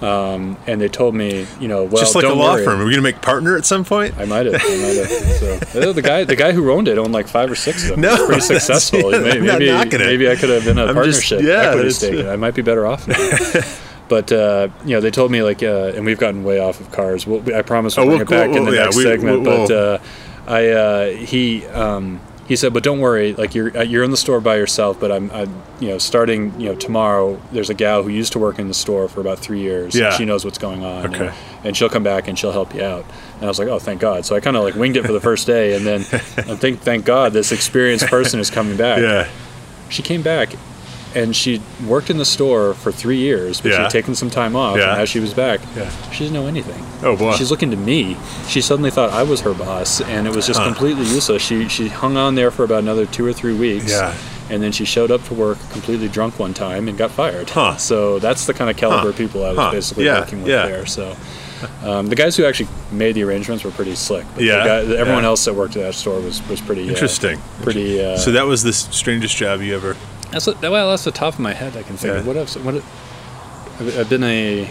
Speaker 2: Um, and they told me, you know, well,
Speaker 1: just like
Speaker 2: don't
Speaker 1: a law
Speaker 2: worry.
Speaker 1: firm. Are we going to make partner at some point?
Speaker 2: I might have. I might have. So the guy, the guy who owned it, owned like five or six of them.
Speaker 1: No,
Speaker 2: It was pretty successful.
Speaker 1: yeah,
Speaker 2: maybe,
Speaker 1: I'm not
Speaker 2: maybe,
Speaker 1: knocking it.
Speaker 2: maybe I could have been a
Speaker 1: I'm
Speaker 2: partnership,
Speaker 1: just- yeah,
Speaker 2: equity
Speaker 1: that's-
Speaker 2: stake. I might be better off now. But uh, you know, they told me like, uh, and we've gotten way off of cars. We'll, I promise we'll
Speaker 1: Oh,
Speaker 2: bring
Speaker 1: we'll-
Speaker 2: it back
Speaker 1: we'll-
Speaker 2: in the
Speaker 1: yeah,
Speaker 2: next
Speaker 1: we-
Speaker 2: segment.
Speaker 1: we'll-
Speaker 2: but uh, I, uh, he, um, he said, but don't worry, like you're uh, you're in the store by yourself. But I'm, I'm, you know, starting, you know, tomorrow. There's a gal who used to work in the store for about three years.
Speaker 1: Yeah.
Speaker 2: And she knows what's going on.
Speaker 1: Okay.
Speaker 2: And, and she'll come back and she'll help you out. And I was like, oh, thank God. So I kind of like winged it for the first day, and then I think, thank God, this experienced person is coming back.
Speaker 1: Yeah.
Speaker 2: She came back, and she worked in the store for three years, but she
Speaker 1: Yeah.
Speaker 2: had taken some time off.
Speaker 1: Yeah.
Speaker 2: And as she was back,
Speaker 1: Yeah.
Speaker 2: she didn't know anything.
Speaker 1: Oh, boy.
Speaker 2: She's looking to me. She suddenly thought I was her boss, and it was just
Speaker 1: Huh.
Speaker 2: completely useless. She she hung on there for about another two or three weeks.
Speaker 1: Yeah.
Speaker 2: And then she showed up to work completely drunk one time and got fired.
Speaker 1: Huh.
Speaker 2: So that's the kind of caliber
Speaker 1: Huh.
Speaker 2: of people I was
Speaker 1: Huh.
Speaker 2: basically
Speaker 1: Yeah,
Speaker 2: working with
Speaker 1: yeah.
Speaker 2: there. So um, the guys who actually made the arrangements were pretty slick. But
Speaker 1: Yeah,
Speaker 2: the guy, everyone
Speaker 1: yeah.
Speaker 2: else that worked at that store was, was pretty uh,
Speaker 1: Interesting.
Speaker 2: Pretty. Uh,
Speaker 1: So that was the strangest job you ever...
Speaker 2: that's a, well, that's the top of my head I can think
Speaker 1: Yeah.
Speaker 2: of. What else? What? I've, I've been a.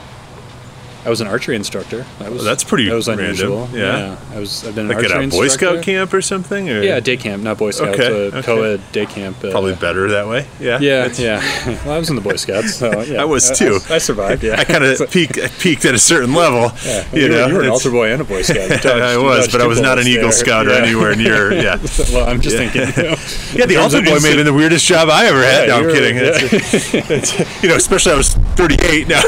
Speaker 2: I was an archery instructor. That was
Speaker 1: Well, that's pretty
Speaker 2: That was
Speaker 1: random.
Speaker 2: unusual.
Speaker 1: Yeah.
Speaker 2: I was. I've been an
Speaker 1: Like at
Speaker 2: archery
Speaker 1: a Boy
Speaker 2: instructor.
Speaker 1: Scout camp or something? Or?
Speaker 2: Yeah, day camp, not Boy Scouts.
Speaker 1: Okay,
Speaker 2: A
Speaker 1: okay.
Speaker 2: co-ed day camp. Uh,
Speaker 1: Probably better that way. Yeah.
Speaker 2: Yeah,
Speaker 1: That's-
Speaker 2: yeah. Well, I was in the Boy Scouts, so yeah.
Speaker 1: I was
Speaker 2: I-
Speaker 1: too.
Speaker 2: I, I survived. Yeah.
Speaker 1: I kind of peaked, I peaked at a certain level.
Speaker 2: Yeah.
Speaker 1: You,
Speaker 2: You,
Speaker 1: know,
Speaker 2: were, you were an
Speaker 1: it's-
Speaker 2: altar boy and a Boy Scout. You dodged-
Speaker 1: I
Speaker 2: you
Speaker 1: was,
Speaker 2: dodged
Speaker 1: but I
Speaker 2: two
Speaker 1: was not an
Speaker 2: bullets
Speaker 1: Eagle
Speaker 2: there.
Speaker 1: Scout or
Speaker 2: Yeah.
Speaker 1: anywhere near. Yeah.
Speaker 2: Well, I'm just thinking. You know,
Speaker 1: Yeah, the
Speaker 2: in terms
Speaker 1: altar
Speaker 2: of
Speaker 1: boy may have
Speaker 2: instant-
Speaker 1: been the weirdest job I ever had.
Speaker 2: Yeah,
Speaker 1: no, I'm
Speaker 2: you're-
Speaker 1: kidding.
Speaker 2: yeah.
Speaker 1: It's, it's, you know, especially I was thirty-eight. No,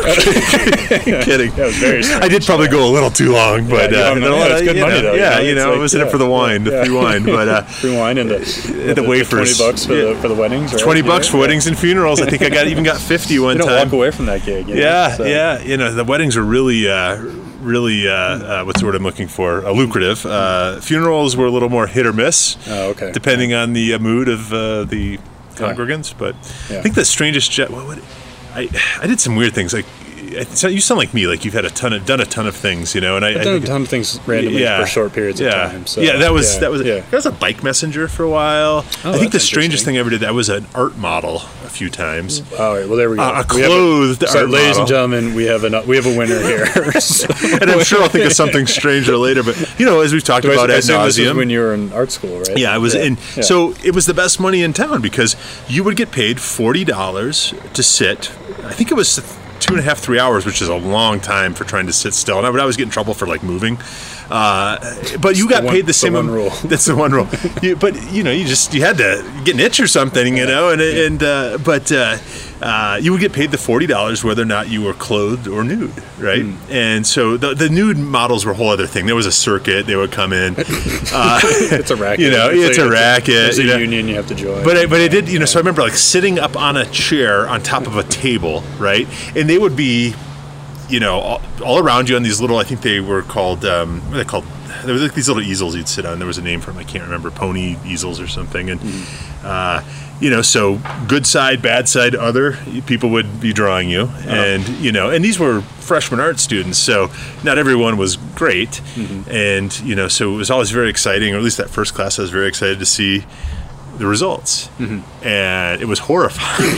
Speaker 1: I'm kidding.
Speaker 2: That was very strange.
Speaker 1: I did probably go a little too long, but
Speaker 2: Yeah,
Speaker 1: uh,
Speaker 2: you know,
Speaker 1: no,
Speaker 2: yeah, it's good
Speaker 1: you
Speaker 2: money,
Speaker 1: know,
Speaker 2: though,
Speaker 1: Yeah,
Speaker 2: you know,
Speaker 1: you
Speaker 2: it's
Speaker 1: know,
Speaker 2: like,
Speaker 1: I was in
Speaker 2: yeah,
Speaker 1: it for the wine,
Speaker 2: yeah.
Speaker 1: the free wine, but uh,
Speaker 2: free wine and the, the,
Speaker 1: the wafers.
Speaker 2: twenty bucks for
Speaker 1: Yeah.
Speaker 2: the for the weddings. Right?
Speaker 1: twenty bucks for
Speaker 2: Yeah.
Speaker 1: weddings and funerals. I think I got even got fifty one
Speaker 2: You don't
Speaker 1: time.
Speaker 2: walk away from that gig. You know?
Speaker 1: Yeah,
Speaker 2: So-
Speaker 1: yeah. You know, the weddings are really, uh, really, uh, uh, what's the word I'm looking for? Uh, lucrative. Uh, funerals were a little more hit or miss,
Speaker 2: Oh, okay.
Speaker 1: depending on the uh, mood of uh, the congregants. But
Speaker 2: Yeah.
Speaker 1: I think the strangest jet. What would I? I did some weird things. Like it so- you sound like me. Like you've had a ton of done a ton of things. You know, and I.
Speaker 2: I've
Speaker 1: I
Speaker 2: done
Speaker 1: think-
Speaker 2: a ton of things randomly
Speaker 1: yeah,
Speaker 2: for short periods of
Speaker 1: yeah.
Speaker 2: time. So,
Speaker 1: yeah, that was
Speaker 2: yeah,
Speaker 1: that was
Speaker 2: yeah.
Speaker 1: that was a bike messenger for a while.
Speaker 2: Oh,
Speaker 1: I think the
Speaker 2: that's
Speaker 1: strangest
Speaker 2: interesting.
Speaker 1: thing I ever did that was an art model a few times.
Speaker 2: All right. Well, there we go.
Speaker 1: Uh, a
Speaker 2: We have
Speaker 1: clothed
Speaker 2: so,
Speaker 1: art
Speaker 2: ladies
Speaker 1: model.
Speaker 2: and gentlemen, we have a we have a winner here. So-
Speaker 1: And I'm sure I'll think of something stranger later. But you know, as we've talked
Speaker 2: Do I-
Speaker 1: about
Speaker 2: I
Speaker 1: ad
Speaker 2: assume this was
Speaker 1: nauseum.
Speaker 2: when you were in art school, right?
Speaker 1: Yeah, I was in.
Speaker 2: Yeah.
Speaker 1: So it was the best money in town because you would get paid forty dollars to sit. I think it was two and a half, three hours, which is a long time for trying to sit still. And I would always get in trouble for like moving. Uh, but you
Speaker 2: It's
Speaker 1: got
Speaker 2: the one-
Speaker 1: paid the
Speaker 2: the
Speaker 1: same.
Speaker 2: one
Speaker 1: am-
Speaker 2: rule.
Speaker 1: That's the one rule. You, but you know, you just you had to get an itch or something, you know. And and uh, but uh, uh, you would get paid the forty dollars whether or not you were clothed or nude, right?
Speaker 2: Mm.
Speaker 1: And so the the nude models were a whole other thing. There was a circuit; they would come in. Uh,
Speaker 2: It's a racket.
Speaker 1: You know, it's a racket,
Speaker 2: It's a
Speaker 1: you know.
Speaker 2: union you have to join.
Speaker 1: But I, but I did, you know, so I remember like sitting up on a chair on top of a table, right? And they would be, you know, all, all around you on these little, I think they were called, um, what are they called? There was like these little easels you'd sit on. There was a name for them. I can't remember, pony easels or something. And, uh, you know, so good side, bad side, other people would be drawing you. And, you know, and these were freshman art students. So not everyone was great. And, you know, so it was always very exciting, or at least that first class, I was very excited to see the results. And it was horrifying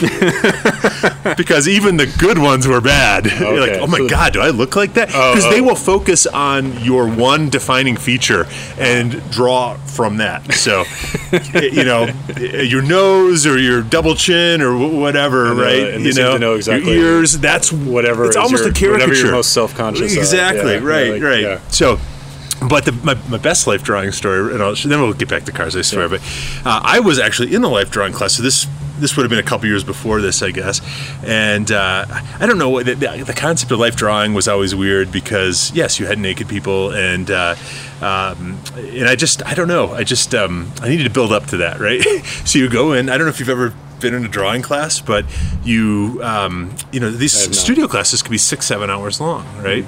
Speaker 1: because even the good ones were bad. You're like,
Speaker 2: Okay.
Speaker 1: oh my
Speaker 2: So-
Speaker 1: God, do I look like that?
Speaker 2: Oh,
Speaker 1: Because they
Speaker 2: oh.
Speaker 1: will focus on your one defining feature and draw from that. So, you know, your nose or your double chin or wh- whatever,
Speaker 2: And, uh,
Speaker 1: right?
Speaker 2: and they
Speaker 1: you
Speaker 2: seem
Speaker 1: know,
Speaker 2: to know exactly
Speaker 1: your ears. That's
Speaker 2: whatever
Speaker 1: It's
Speaker 2: is
Speaker 1: almost
Speaker 2: your-
Speaker 1: a caricature.
Speaker 2: whatever you're most self-conscious of.
Speaker 1: Exactly.
Speaker 2: Yeah,
Speaker 1: right.
Speaker 2: like,
Speaker 1: right.
Speaker 2: yeah.
Speaker 1: So. But the, my, my best life drawing story, and I'll, then we'll get back to cars, I swear.
Speaker 2: Yeah.
Speaker 1: But uh, I was actually in the life drawing class, so this this would have been a couple years before this, I guess. And uh, I don't know what the, the concept of life drawing was always weird because yes, you had naked people, and uh, um, and I just I don't know, I just um, I needed to build up to that, right? So you go in. I don't know if you've ever been in a drawing class, but you um, you know these
Speaker 2: have not.
Speaker 1: studio classes could be six seven hours long, right?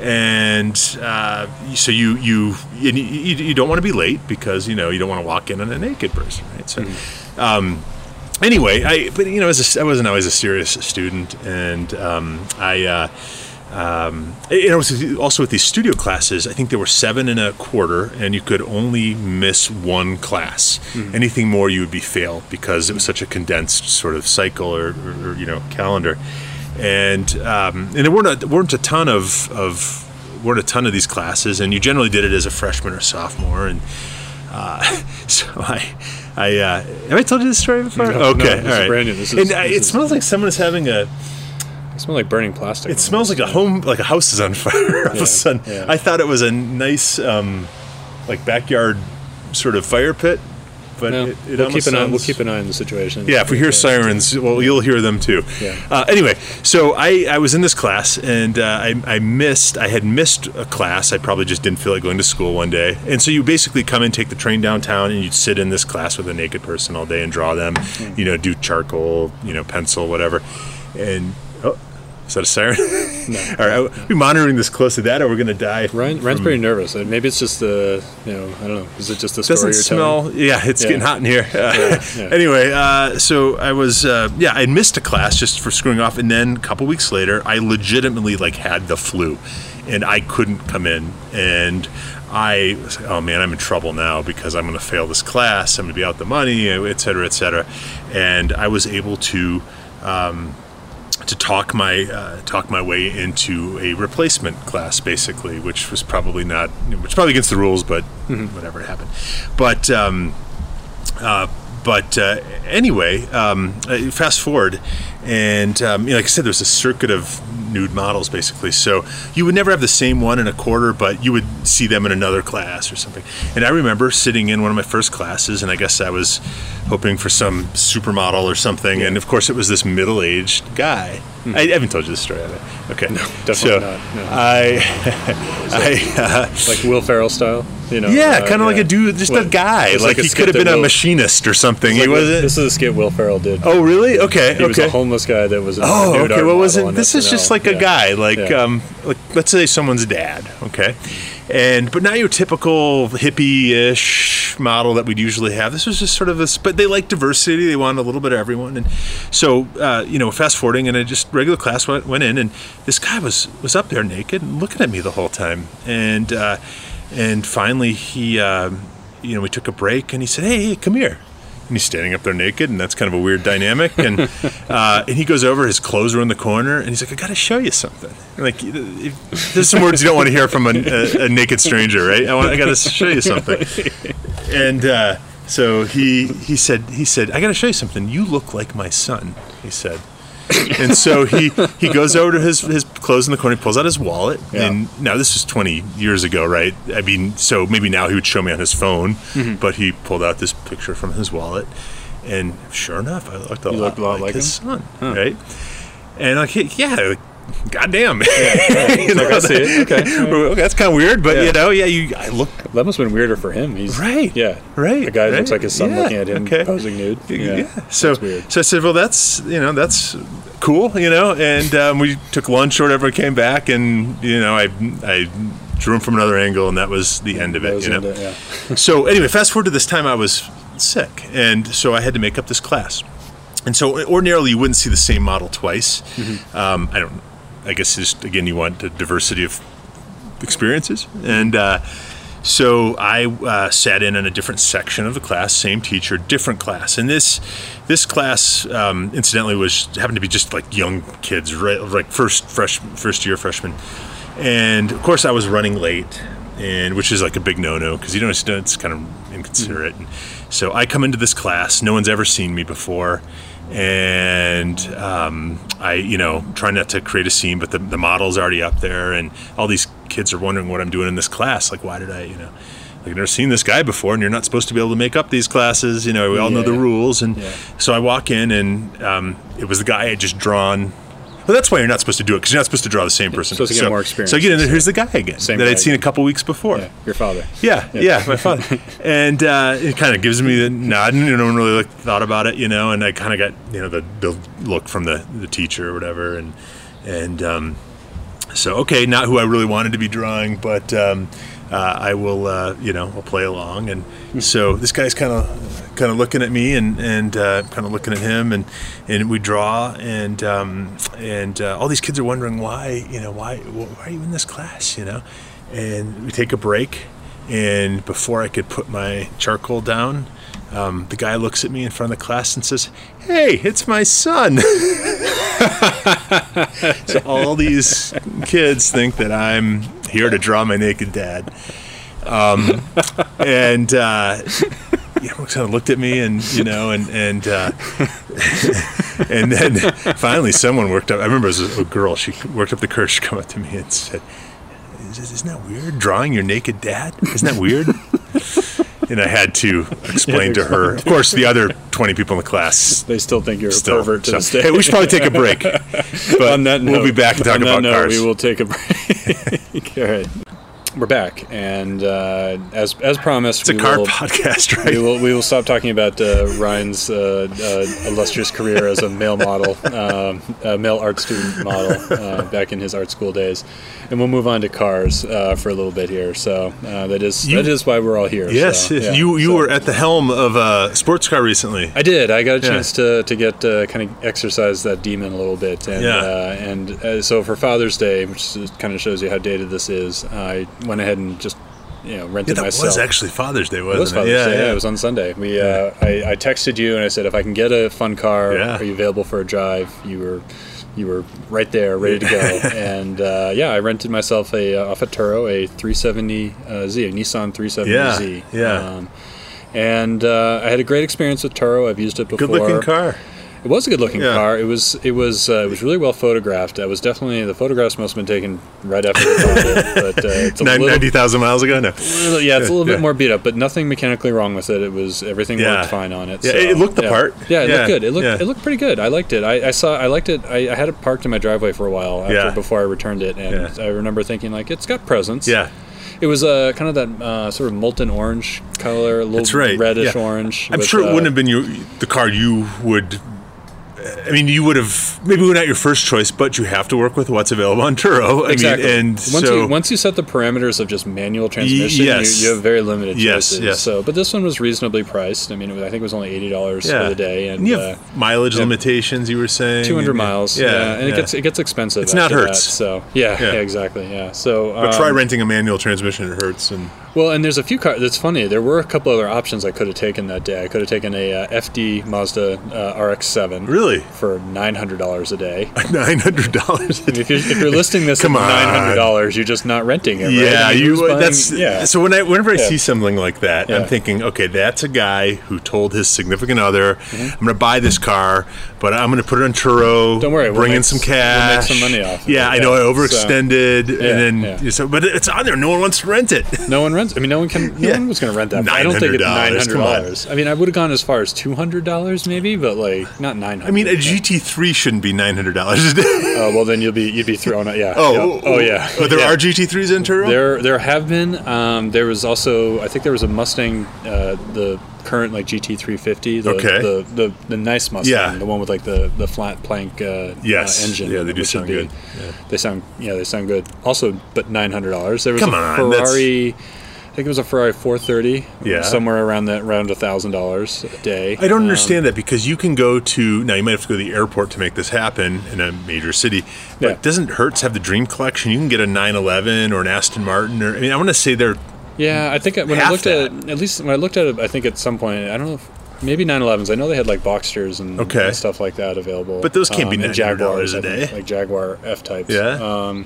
Speaker 1: And uh, so you you, you you don't want to be late because you know you don't want to walk in on a naked person, right? So, um, anyway, I but you know as a, I wasn't always a serious student, and um, I uh, um, you know also with these studio classes, I think there were seven and a quarter, and you could only miss one class. Anything more, you would be failed because it was such a condensed sort of cycle or, or, or you know calendar. and um, and there weren't a, weren't a ton of of weren't a ton of these classes, and you generally did it as a freshman or sophomore, and uh, so I. I uh, have I told you this story before?
Speaker 2: No,
Speaker 1: okay,
Speaker 2: no, this
Speaker 1: all
Speaker 2: is
Speaker 1: right.
Speaker 2: brand new. This is,
Speaker 1: and
Speaker 2: this
Speaker 1: uh, it
Speaker 2: is,
Speaker 1: smells like someone is having a.
Speaker 2: It smells like burning plastic.
Speaker 1: It smells like a home, like a house is on fire. All of
Speaker 2: Yeah,
Speaker 1: a sudden,
Speaker 2: yeah.
Speaker 1: I thought it was a nice, um, like backyard sort of fire pit, but
Speaker 2: No,
Speaker 1: it, it
Speaker 2: we'll
Speaker 1: almost
Speaker 2: keep an eye.
Speaker 1: sounds-
Speaker 2: We'll keep an eye on the situation.
Speaker 1: Yeah, if we hear sirens, well, you'll hear them too.
Speaker 2: Yeah.
Speaker 1: Uh, anyway, so I, I was in this class, and uh, I, I missed, I had missed a class. I probably just didn't feel like going to school one day. And so you basically come and take the train downtown, and you'd sit in this class with a naked person all day and draw them,
Speaker 2: Mm.
Speaker 1: you know, do charcoal, you know, pencil, whatever. And, oh, is that a siren?
Speaker 2: No.
Speaker 1: All right, are we monitoring this closely, that, or we're going to die?
Speaker 2: Ryan, Ryan's
Speaker 1: from-
Speaker 2: pretty nervous. Uh, Maybe it's just the, you know, I don't know. Is it just the story
Speaker 1: Doesn't
Speaker 2: you're
Speaker 1: smell.
Speaker 2: telling?
Speaker 1: Yeah, it's
Speaker 2: Yeah.
Speaker 1: getting hot in here. Uh,
Speaker 2: Yeah, yeah.
Speaker 1: Anyway, uh, so I was. Uh, yeah, I missed a class just for screwing off, and then a couple weeks later, I legitimately like had the flu, and I couldn't come in, and I was like, oh man, I'm in trouble now because I'm going to fail this class. I'm going to be out the money, et cetera, et cetera, and I was able to. Um, to talk my uh, talk my way into a replacement class, basically, which was probably not, which is probably against the rules, but
Speaker 2: Mm-hmm.
Speaker 1: whatever happened. But um, uh, but uh, anyway, um, uh, fast forward, and um, you know, like I said, there's a circuit of nude models, basically. So you would never have the same one in a quarter, but you would see them in another class or something. And I remember sitting in one of my first classes, and I guess I was hoping for some supermodel or something, and of course it was this middle-aged guy. I haven't told you this story, have I? Okay, no,
Speaker 2: definitely
Speaker 1: so
Speaker 2: not, no.
Speaker 1: I, I uh,
Speaker 2: Like Will Ferrell style, you know?
Speaker 1: yeah,
Speaker 2: uh,
Speaker 1: kind of like
Speaker 2: yeah.
Speaker 1: a dude, just
Speaker 2: Well,
Speaker 1: a guy.
Speaker 2: it's
Speaker 1: Like,
Speaker 2: like a
Speaker 1: he
Speaker 2: skit
Speaker 1: could have
Speaker 2: that
Speaker 1: been a
Speaker 2: Will-
Speaker 1: machinist or something.
Speaker 2: It's
Speaker 1: He
Speaker 2: like Will-
Speaker 1: wasn't.
Speaker 2: This is a skit Will Ferrell did.
Speaker 1: Oh, really? Okay,
Speaker 2: He was a
Speaker 1: okay.
Speaker 2: homeless guy that was a
Speaker 1: Oh,
Speaker 2: nude
Speaker 1: okay.
Speaker 2: art
Speaker 1: What
Speaker 2: model
Speaker 1: was it?
Speaker 2: on
Speaker 1: This is
Speaker 2: S N L.
Speaker 1: just like a
Speaker 2: Yeah.
Speaker 1: guy, like
Speaker 2: Yeah.
Speaker 1: um, like let's say someone's dad. Okay, and but not your typical hippie-ish model that we'd usually have. This was just sort of this, but they like diversity. They wanted a little bit of everyone, and so uh, you know, fast forwarding, and I just regular class went, went in, and this guy was was up there naked and looking at me the whole time, and uh, and finally he, uh, you know, we took a break, and he said, "Hey, hey, come here." And he's standing up there naked, and that's kind of a weird dynamic. And uh, and he goes over, his clothes are in the corner, and he's like, "I got to show you something." And like, if, there's some words you don't want to hear from a, a, a naked stranger, right? I want, I got to show you something. And uh, so he he said he said, "I got to show you something. You look like my son," he said. And so he, he goes over to his, his clothes in the corner, he pulls out his wallet,
Speaker 2: Yeah.
Speaker 1: and now this is twenty years ago, right? I mean, so maybe now he would show me on his phone,
Speaker 2: Mm-hmm.
Speaker 1: but he pulled out this picture from his wallet, and sure enough, I looked a,
Speaker 2: You
Speaker 1: lot,
Speaker 2: looked a lot
Speaker 1: like,
Speaker 2: like
Speaker 1: his
Speaker 2: him?
Speaker 1: son,
Speaker 2: Huh.
Speaker 1: right? And like, yeah, like, goddamn.
Speaker 2: It's like, I see it. Okay.
Speaker 1: Okay, that's kind of weird, but
Speaker 2: Yeah.
Speaker 1: you know, yeah, you, I look
Speaker 2: That must have been weirder for him. He's
Speaker 1: Right.
Speaker 2: Yeah.
Speaker 1: right.
Speaker 2: A guy that
Speaker 1: right,
Speaker 2: looks like his son
Speaker 1: yeah,
Speaker 2: looking at him
Speaker 1: okay.
Speaker 2: posing nude.
Speaker 1: Yeah. So,
Speaker 2: That's weird.
Speaker 1: so I said, well, that's, you know, that's cool, you know, and um, we took lunch or whatever, came back, and, you know, I, I drew him from another angle, and that was the end of
Speaker 2: That
Speaker 1: it,
Speaker 2: was
Speaker 1: you know.
Speaker 2: into- yeah.
Speaker 1: So anyway, fast forward to this time, I was sick, and so I had to make up this class. And so ordinarily you wouldn't see the same model twice.
Speaker 2: Mm-hmm.
Speaker 1: Um, I don't, I guess just, again, you want the diversity of experiences. And uh, so I uh, sat in on a different section of the class, same teacher, different class. And this this class, um, incidentally, was happened to be just like young kids, right, like first fresh first year freshmen. And of course, I was running late, and which is like a big no-no because you know it's, it's kind of inconsiderate. And so I come into this class, no one's ever seen me before. And um, I, you know, try not to create a scene, but the, the model's already up there, and all these kids are wondering what I'm doing in this class. Like, why did I, you know, like I've never seen this guy before, and you're not supposed to be able to make up these classes. You know, we all know the
Speaker 2: Yeah.
Speaker 1: rules. And
Speaker 2: Yeah.
Speaker 1: so I walk in, and um, it was the guy I had just drawn. Well, that's why you're not supposed to do it, because you're not supposed to draw the same person.
Speaker 2: supposed to get
Speaker 1: so,
Speaker 2: more experience.
Speaker 1: So I get in there, here's the guy again
Speaker 2: Same
Speaker 1: that
Speaker 2: guy
Speaker 1: I'd seen a
Speaker 2: again.
Speaker 1: couple weeks before.
Speaker 2: Yeah. Your father.
Speaker 1: Yeah, yeah, my father. And uh, it kind of gives me the nod, and no one really like, thought about it, you know, and I kind of got, you know, the, the look from the, the teacher or whatever, and and um, so, okay, not who I really wanted to be drawing, but um, uh, I will, uh, you know, I'll play along. And so this guy's kind of kind of looking at me, and and uh, kind of looking at him, and and we draw, and um, and uh, all these kids are wondering why, you know, why why are you in this class, you know? And we take a break, and before I could put my charcoal down, um, the guy looks at me in front of the class and says, "Hey, it's my son." So all these kids think that I'm here to draw my naked dad. Um, and, uh, you know, kind of looked at me and, you know, and, and, uh, and then finally someone worked up, I remember it was a girl, she worked up the courage to come up to me and said, "Isn't that weird, drawing your naked dad? Isn't that weird?" And I had to explain to her. Of course, the other twenty people in the class,
Speaker 2: they still think you're
Speaker 1: still,
Speaker 2: a pervert to
Speaker 1: so,
Speaker 2: this day.
Speaker 1: Hey, we should probably take a break. But
Speaker 2: on that note,
Speaker 1: we'll be back to talk
Speaker 2: on
Speaker 1: about
Speaker 2: that note,
Speaker 1: cars.
Speaker 2: We will take a break. All right. We're back, and uh, as as promised,
Speaker 1: It's a
Speaker 2: we
Speaker 1: car
Speaker 2: will,
Speaker 1: podcast, right?
Speaker 2: We will we will stop talking about uh, Ryan's uh, uh, illustrious career as a male model, um, a male art student model uh, back in his art school days, and we'll move on to cars uh, for a little bit here. So uh, that is
Speaker 1: You-
Speaker 2: that is why we're all here.
Speaker 1: Yes,
Speaker 2: so,
Speaker 1: yes.
Speaker 2: yeah,
Speaker 1: you you
Speaker 2: so.
Speaker 1: were at the helm of a sports car recently.
Speaker 2: I did. I got a
Speaker 1: Yeah.
Speaker 2: chance to to get uh, kind of exercise that demon a little bit, and
Speaker 1: Yeah.
Speaker 2: uh, and uh, so for Father's Day, which kind of shows you how dated this is, I went ahead and just you know
Speaker 1: Yeah,
Speaker 2: rented
Speaker 1: that
Speaker 2: myself.
Speaker 1: was actually Father's Day, wasn't
Speaker 2: It was
Speaker 1: it?
Speaker 2: Father's
Speaker 1: yeah,
Speaker 2: Day.
Speaker 1: yeah.
Speaker 2: Yeah, it was on Sunday. We uh, I, I texted you and I said if I can get a fun car,
Speaker 1: Yeah.
Speaker 2: are you available for a drive? You were you were right there, ready to go. And uh, yeah, I rented myself a uh, off a Turo a three seventy uh, Z, a Nissan three seventy Z.
Speaker 1: Yeah, yeah.
Speaker 2: Um, and uh, I had a great experience with Turo. I've used it before.
Speaker 1: Good looking car.
Speaker 2: It was a good looking
Speaker 1: Yeah.
Speaker 2: car. It was it was uh, it was really well photographed. I was definitely the photographs must have been taken right after the bought it, but uh, it's a
Speaker 1: Nine-
Speaker 2: little,
Speaker 1: ninety thousand miles ago? No.
Speaker 2: little- yeah, it's a little
Speaker 1: Yeah.
Speaker 2: bit more beat up, but nothing mechanically wrong with it. It was everything
Speaker 1: Yeah.
Speaker 2: worked fine on it.
Speaker 1: Yeah,
Speaker 2: so,
Speaker 1: it looked the
Speaker 2: yeah.
Speaker 1: part.
Speaker 2: Yeah, it
Speaker 1: Yeah,
Speaker 2: looked good. It looked
Speaker 1: yeah.
Speaker 2: it looked pretty good. I liked it. I, I saw I liked it. I, I had it parked in my driveway for a while after
Speaker 1: Yeah.
Speaker 2: before I returned it, and
Speaker 1: Yeah.
Speaker 2: I remember thinking like it's got presence.
Speaker 1: Yeah.
Speaker 2: It was uh, kind of that uh, sort of molten orange color, a little
Speaker 1: That's right.
Speaker 2: reddish
Speaker 1: Yeah.
Speaker 2: orange.
Speaker 1: I'm
Speaker 2: with,
Speaker 1: sure it
Speaker 2: uh,
Speaker 1: wouldn't have been your, the car you would. I mean, you would have maybe not your first choice, but you have to work with what's available on Turo. I
Speaker 2: Exactly.
Speaker 1: mean, and
Speaker 2: once
Speaker 1: so
Speaker 2: you once you set the parameters of just manual transmission,
Speaker 1: yes.
Speaker 2: you, you have very limited
Speaker 1: Yes,
Speaker 2: choices.
Speaker 1: yes.
Speaker 2: So, but this one was reasonably priced. I mean, it was, I think it was only eighty dollars
Speaker 1: yeah.
Speaker 2: for the day, and
Speaker 1: you
Speaker 2: uh,
Speaker 1: have mileage
Speaker 2: yeah.
Speaker 1: limitations. You were saying
Speaker 2: two hundred
Speaker 1: and-
Speaker 2: miles.
Speaker 1: Yeah,
Speaker 2: Yeah, and
Speaker 1: yeah.
Speaker 2: it gets it gets expensive.
Speaker 1: It's not
Speaker 2: after
Speaker 1: Hertz.
Speaker 2: that, so yeah,
Speaker 1: Yeah.
Speaker 2: yeah, exactly. Yeah. So,
Speaker 1: But try
Speaker 2: um,
Speaker 1: renting a manual transmission at Hertz, and
Speaker 2: well, and there's a few cars. That's funny. There were a couple other options I could have taken that day. I could have taken a uh, F D Mazda uh, R X seven.
Speaker 1: really
Speaker 2: For nine hundred dollars a day.
Speaker 1: nine hundred dollars.
Speaker 2: I mean, if, you're, if you're listing this
Speaker 1: Come
Speaker 2: at
Speaker 1: on.
Speaker 2: nine hundred dollars, you're just not renting it, right?
Speaker 1: Yeah,
Speaker 2: I mean, who's
Speaker 1: you.
Speaker 2: buying-
Speaker 1: That's
Speaker 2: yeah.
Speaker 1: So when I whenever I
Speaker 2: Yeah.
Speaker 1: see something like that, I'm
Speaker 2: Yeah.
Speaker 1: thinking, okay, that's a guy who told his significant other,
Speaker 2: Mm-hmm.
Speaker 1: "I'm going to buy this car, but I'm going to put it on Turo.
Speaker 2: Don't worry, we'll
Speaker 1: bring in
Speaker 2: make
Speaker 1: some
Speaker 2: s- we'll make
Speaker 1: cash.
Speaker 2: some money off of
Speaker 1: Yeah,
Speaker 2: it,
Speaker 1: I know. I
Speaker 2: yeah.
Speaker 1: overextended,
Speaker 2: So, yeah,
Speaker 1: and then
Speaker 2: yeah.
Speaker 1: so, but it's on there. No one wants to rent it.
Speaker 2: No one rents. I mean, no one can. No
Speaker 1: Yeah.
Speaker 2: one was going to rent that. I don't think it's nine
Speaker 1: nine hundred dollars,
Speaker 2: hundred
Speaker 1: come on.
Speaker 2: dollars. I mean, I would have gone as far as two hundred dollars, maybe, but like not nine hundred.
Speaker 1: I mean, a G T three shouldn't be nine hundred dollars a day.
Speaker 2: Oh well, then you'll be you'd be thrown out. Yeah.
Speaker 1: Oh,
Speaker 2: yeah. oh yeah.
Speaker 1: Oh, there
Speaker 2: yeah.
Speaker 1: are G T threes in Turo.
Speaker 2: There, there have been. Um, there was also, I think, there was a Mustang, uh, the current like G T three fifty. The,
Speaker 1: Okay.
Speaker 2: The, the the nice Mustang,
Speaker 1: Yeah.
Speaker 2: the one with like the, the flat plank uh,
Speaker 1: Yes.
Speaker 2: uh, engine.
Speaker 1: Yeah, they do
Speaker 2: which
Speaker 1: sound
Speaker 2: would be-
Speaker 1: good. Yeah.
Speaker 2: They sound, yeah, they sound good. Also, but nine hundred dollars. There was
Speaker 1: Come
Speaker 2: a
Speaker 1: on, that's-
Speaker 2: Ferrari. I think it was a Ferrari four thirty.
Speaker 1: Yeah.
Speaker 2: Somewhere around that, around a thousand dollars a day.
Speaker 1: I don't
Speaker 2: Um,
Speaker 1: understand that because you can go to now. You might have to go to the airport to make this happen in a major city. But
Speaker 2: Yeah.
Speaker 1: doesn't Hertz have the Dream Collection? You can get a nine eleven or an Aston Martin, or I mean, I want to say they're
Speaker 2: Yeah, I think when I
Speaker 1: Half
Speaker 2: looked at it, at least when I looked at it, I think at some point, I don't know if maybe nine elevens. I know they had like Boxsters and,
Speaker 1: Okay.
Speaker 2: and stuff like that available.
Speaker 1: But those can't be
Speaker 2: and
Speaker 1: nine hundred dollars
Speaker 2: Jaguars,
Speaker 1: a
Speaker 2: I think,
Speaker 1: day.
Speaker 2: like Jaguar F types.
Speaker 1: Yeah.
Speaker 2: Um,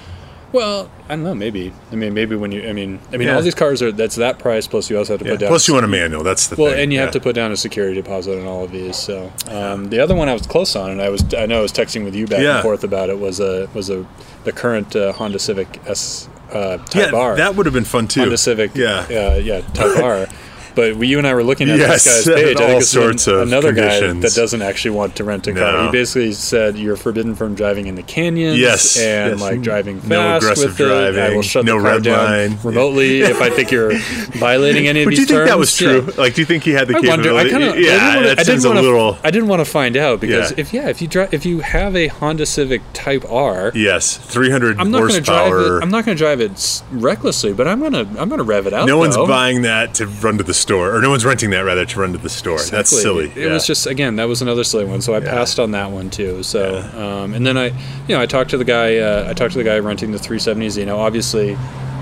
Speaker 2: well, I don't know. Maybe. I mean, maybe when you. I mean, I mean,
Speaker 1: Yeah.
Speaker 2: all these cars are. That's that price. Plus, you also have to
Speaker 1: yeah.
Speaker 2: put down.
Speaker 1: Plus you want a manual. That's the
Speaker 2: Well,
Speaker 1: thing.
Speaker 2: and you
Speaker 1: yeah.
Speaker 2: have to put down a security deposit on all of these. So um, the other one I was close on, and I was I know I was texting with you back
Speaker 1: Yeah.
Speaker 2: and forth about it was a was a the current uh, Honda Civic S uh, Type
Speaker 1: Yeah,
Speaker 2: R.
Speaker 1: that would have been fun too.
Speaker 2: Honda Civic,
Speaker 1: Yeah.
Speaker 2: uh, yeah, Type R. But we, you and I were looking at
Speaker 1: Yes,
Speaker 2: this guy's page. I
Speaker 1: all
Speaker 2: think it's
Speaker 1: sorts
Speaker 2: an,
Speaker 1: of
Speaker 2: another guy
Speaker 1: conditions.
Speaker 2: that doesn't actually want to rent a car.
Speaker 1: No.
Speaker 2: He basically said you're forbidden from driving in the canyons.
Speaker 1: Yes,
Speaker 2: and
Speaker 1: yes.
Speaker 2: like driving fast
Speaker 1: No aggressive
Speaker 2: with it. I
Speaker 1: driving,
Speaker 2: will shut
Speaker 1: no
Speaker 2: the car
Speaker 1: red
Speaker 2: down
Speaker 1: line.
Speaker 2: remotely if I think you're violating any of
Speaker 1: But do
Speaker 2: these
Speaker 1: you think
Speaker 2: terms.
Speaker 1: that was true?
Speaker 2: Yeah.
Speaker 1: Like, do you think he had the
Speaker 2: I wonder.
Speaker 1: capability?
Speaker 2: I kind of.
Speaker 1: yeah,
Speaker 2: I didn't wanna,
Speaker 1: that
Speaker 2: I
Speaker 1: seems
Speaker 2: didn't wanna,
Speaker 1: a little.
Speaker 2: I didn't want to find out because
Speaker 1: Yeah.
Speaker 2: if yeah, if you drive, if you have a Honda Civic Type R,
Speaker 1: Yes, three hundred
Speaker 2: I'm not going to drive
Speaker 1: horsepower.
Speaker 2: it. I'm not going to drive it s- recklessly, but I'm gonna I'm gonna rev it out.
Speaker 1: no one's
Speaker 2: though.
Speaker 1: buying that to run to the store, or no one's renting that rather to run to the store. That's
Speaker 2: Exactly.
Speaker 1: silly.
Speaker 2: It, it was
Speaker 1: Yeah.
Speaker 2: just again that was another silly one, so I
Speaker 1: Yeah.
Speaker 2: passed on that one too. So um, and then I, you know, I talked to the guy. Uh, I talked to the guy renting the three seventy Z. Now, obviously,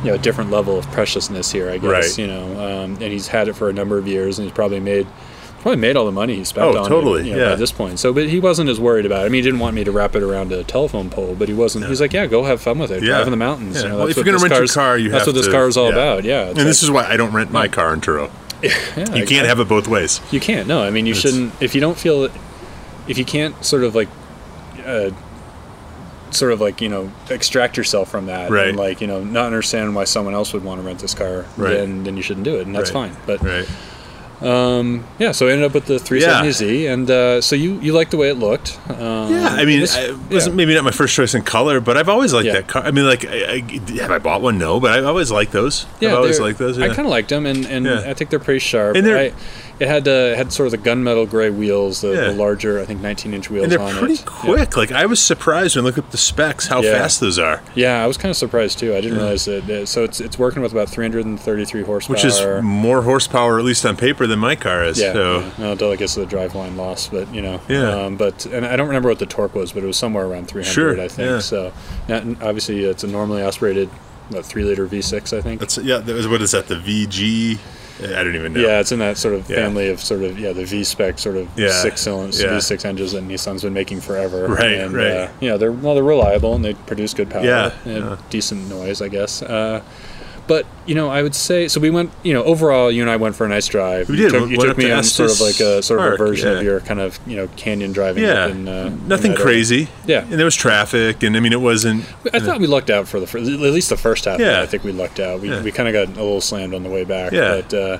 Speaker 2: you know, a different level of preciousness here, I guess.
Speaker 1: Right.
Speaker 2: You know, um, and he's had it for a number of years, and he's probably made probably made all the money he spent
Speaker 1: Oh,
Speaker 2: on
Speaker 1: totally,
Speaker 2: it, you know,
Speaker 1: yeah.
Speaker 2: by this point. So, but he wasn't as worried about it. I mean, he didn't want me to wrap it around a telephone pole, but he wasn't. He's like, yeah, go have fun with it.
Speaker 1: Yeah.
Speaker 2: Drive in the mountains.
Speaker 1: Yeah.
Speaker 2: You know,
Speaker 1: Well,
Speaker 2: that's
Speaker 1: if you're
Speaker 2: what
Speaker 1: going to
Speaker 2: this
Speaker 1: rent your
Speaker 2: car's-
Speaker 1: car, you
Speaker 2: that's
Speaker 1: have
Speaker 2: what this
Speaker 1: to-
Speaker 2: car is all
Speaker 1: yeah.
Speaker 2: about. Yeah.
Speaker 1: And this is why I don't rent my car in Turo.
Speaker 2: yeah,
Speaker 1: You
Speaker 2: I-
Speaker 1: can't have it both ways.
Speaker 2: You can't. No, I mean, you
Speaker 1: It's-
Speaker 2: shouldn't. If you don't feel, if you can't sort of like, uh, sort of like you know, extract yourself from that,
Speaker 1: Right.
Speaker 2: and like you know, not understand why someone else would want to rent this car,
Speaker 1: Right.
Speaker 2: then then you shouldn't do it, and that's
Speaker 1: Right.
Speaker 2: fine. But
Speaker 1: Right.
Speaker 2: um, yeah, so I ended up with the three seventy Z, and uh, so you you liked the way it looked. Um,
Speaker 1: Yeah, I mean,
Speaker 2: this-
Speaker 1: it wasn't
Speaker 2: yeah.
Speaker 1: maybe not my first choice in color, but I've always liked
Speaker 2: Yeah.
Speaker 1: that car. I mean, like, I, I, have I bought one? No, but I've always liked those.
Speaker 2: Yeah,
Speaker 1: I've always
Speaker 2: they're-
Speaker 1: liked those. Yeah.
Speaker 2: I kind of liked them, and, and
Speaker 1: Yeah.
Speaker 2: I think they're pretty sharp.
Speaker 1: And they're-
Speaker 2: I, it had uh, it had sort of the gunmetal gray wheels, the,
Speaker 1: Yeah.
Speaker 2: the larger, I think, nineteen inch wheels
Speaker 1: and they're
Speaker 2: on
Speaker 1: pretty
Speaker 2: it.
Speaker 1: quick. Like, I was surprised when I looked up the specs how
Speaker 2: Yeah.
Speaker 1: fast those are,
Speaker 2: Yeah, I was kind of surprised too. I didn't
Speaker 1: Yeah.
Speaker 2: realize that. uh, So it's it's working with about three hundred thirty-three horsepower,
Speaker 1: which is more horsepower, at least on paper, than my car is.
Speaker 2: yeah.
Speaker 1: So.
Speaker 2: yeah. No, until it gets to the driveline loss, but you know.
Speaker 1: Yeah.
Speaker 2: Um, but and I don't remember what the torque was, but it was somewhere around three hundred.
Speaker 1: Sure,
Speaker 2: I think.
Speaker 1: yeah.
Speaker 2: So now, obviously, it's a normally aspirated, what, three liter V six, I think.
Speaker 1: That's yeah. That was, what is that? The V G? I don't even know.
Speaker 2: Yeah, it's in that sort of
Speaker 1: Yeah.
Speaker 2: family of sort of yeah the V spec sort of
Speaker 1: Yeah,
Speaker 2: six cylinders
Speaker 1: yeah.
Speaker 2: V six engines that Nissan's been making forever.
Speaker 1: Right,
Speaker 2: and,
Speaker 1: right.
Speaker 2: Uh, you know they're well they're reliable and they produce good power
Speaker 1: Yeah,
Speaker 2: and
Speaker 1: yeah.
Speaker 2: decent noise, I guess. Uh, but you know I would say so. We went you know overall you and I went for a nice drive.
Speaker 1: We
Speaker 2: You
Speaker 1: did.
Speaker 2: took,
Speaker 1: We
Speaker 2: you
Speaker 1: went
Speaker 2: took
Speaker 1: up
Speaker 2: me
Speaker 1: to
Speaker 2: on sort of like a sort of
Speaker 1: Park,
Speaker 2: a version
Speaker 1: yeah.
Speaker 2: of your kind of you know canyon driving.
Speaker 1: Yeah,
Speaker 2: up in, uh,
Speaker 1: nothing
Speaker 2: in that area.
Speaker 1: crazy.
Speaker 2: Yeah.
Speaker 1: and there was traffic, and I mean, it wasn't.
Speaker 2: I thought we lucked out for the first, at least the first half.
Speaker 1: Yeah.
Speaker 2: Of it, I think we lucked out. We
Speaker 1: Yeah.
Speaker 2: we kind of got a little slammed on the way back.
Speaker 1: Yeah.
Speaker 2: But uh,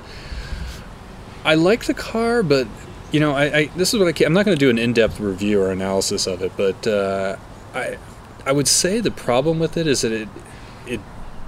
Speaker 2: I like the car, but you know, I, I this is what I can, I'm not going to do an in-depth review or analysis of it, but uh, I I would say the problem with it is that it it.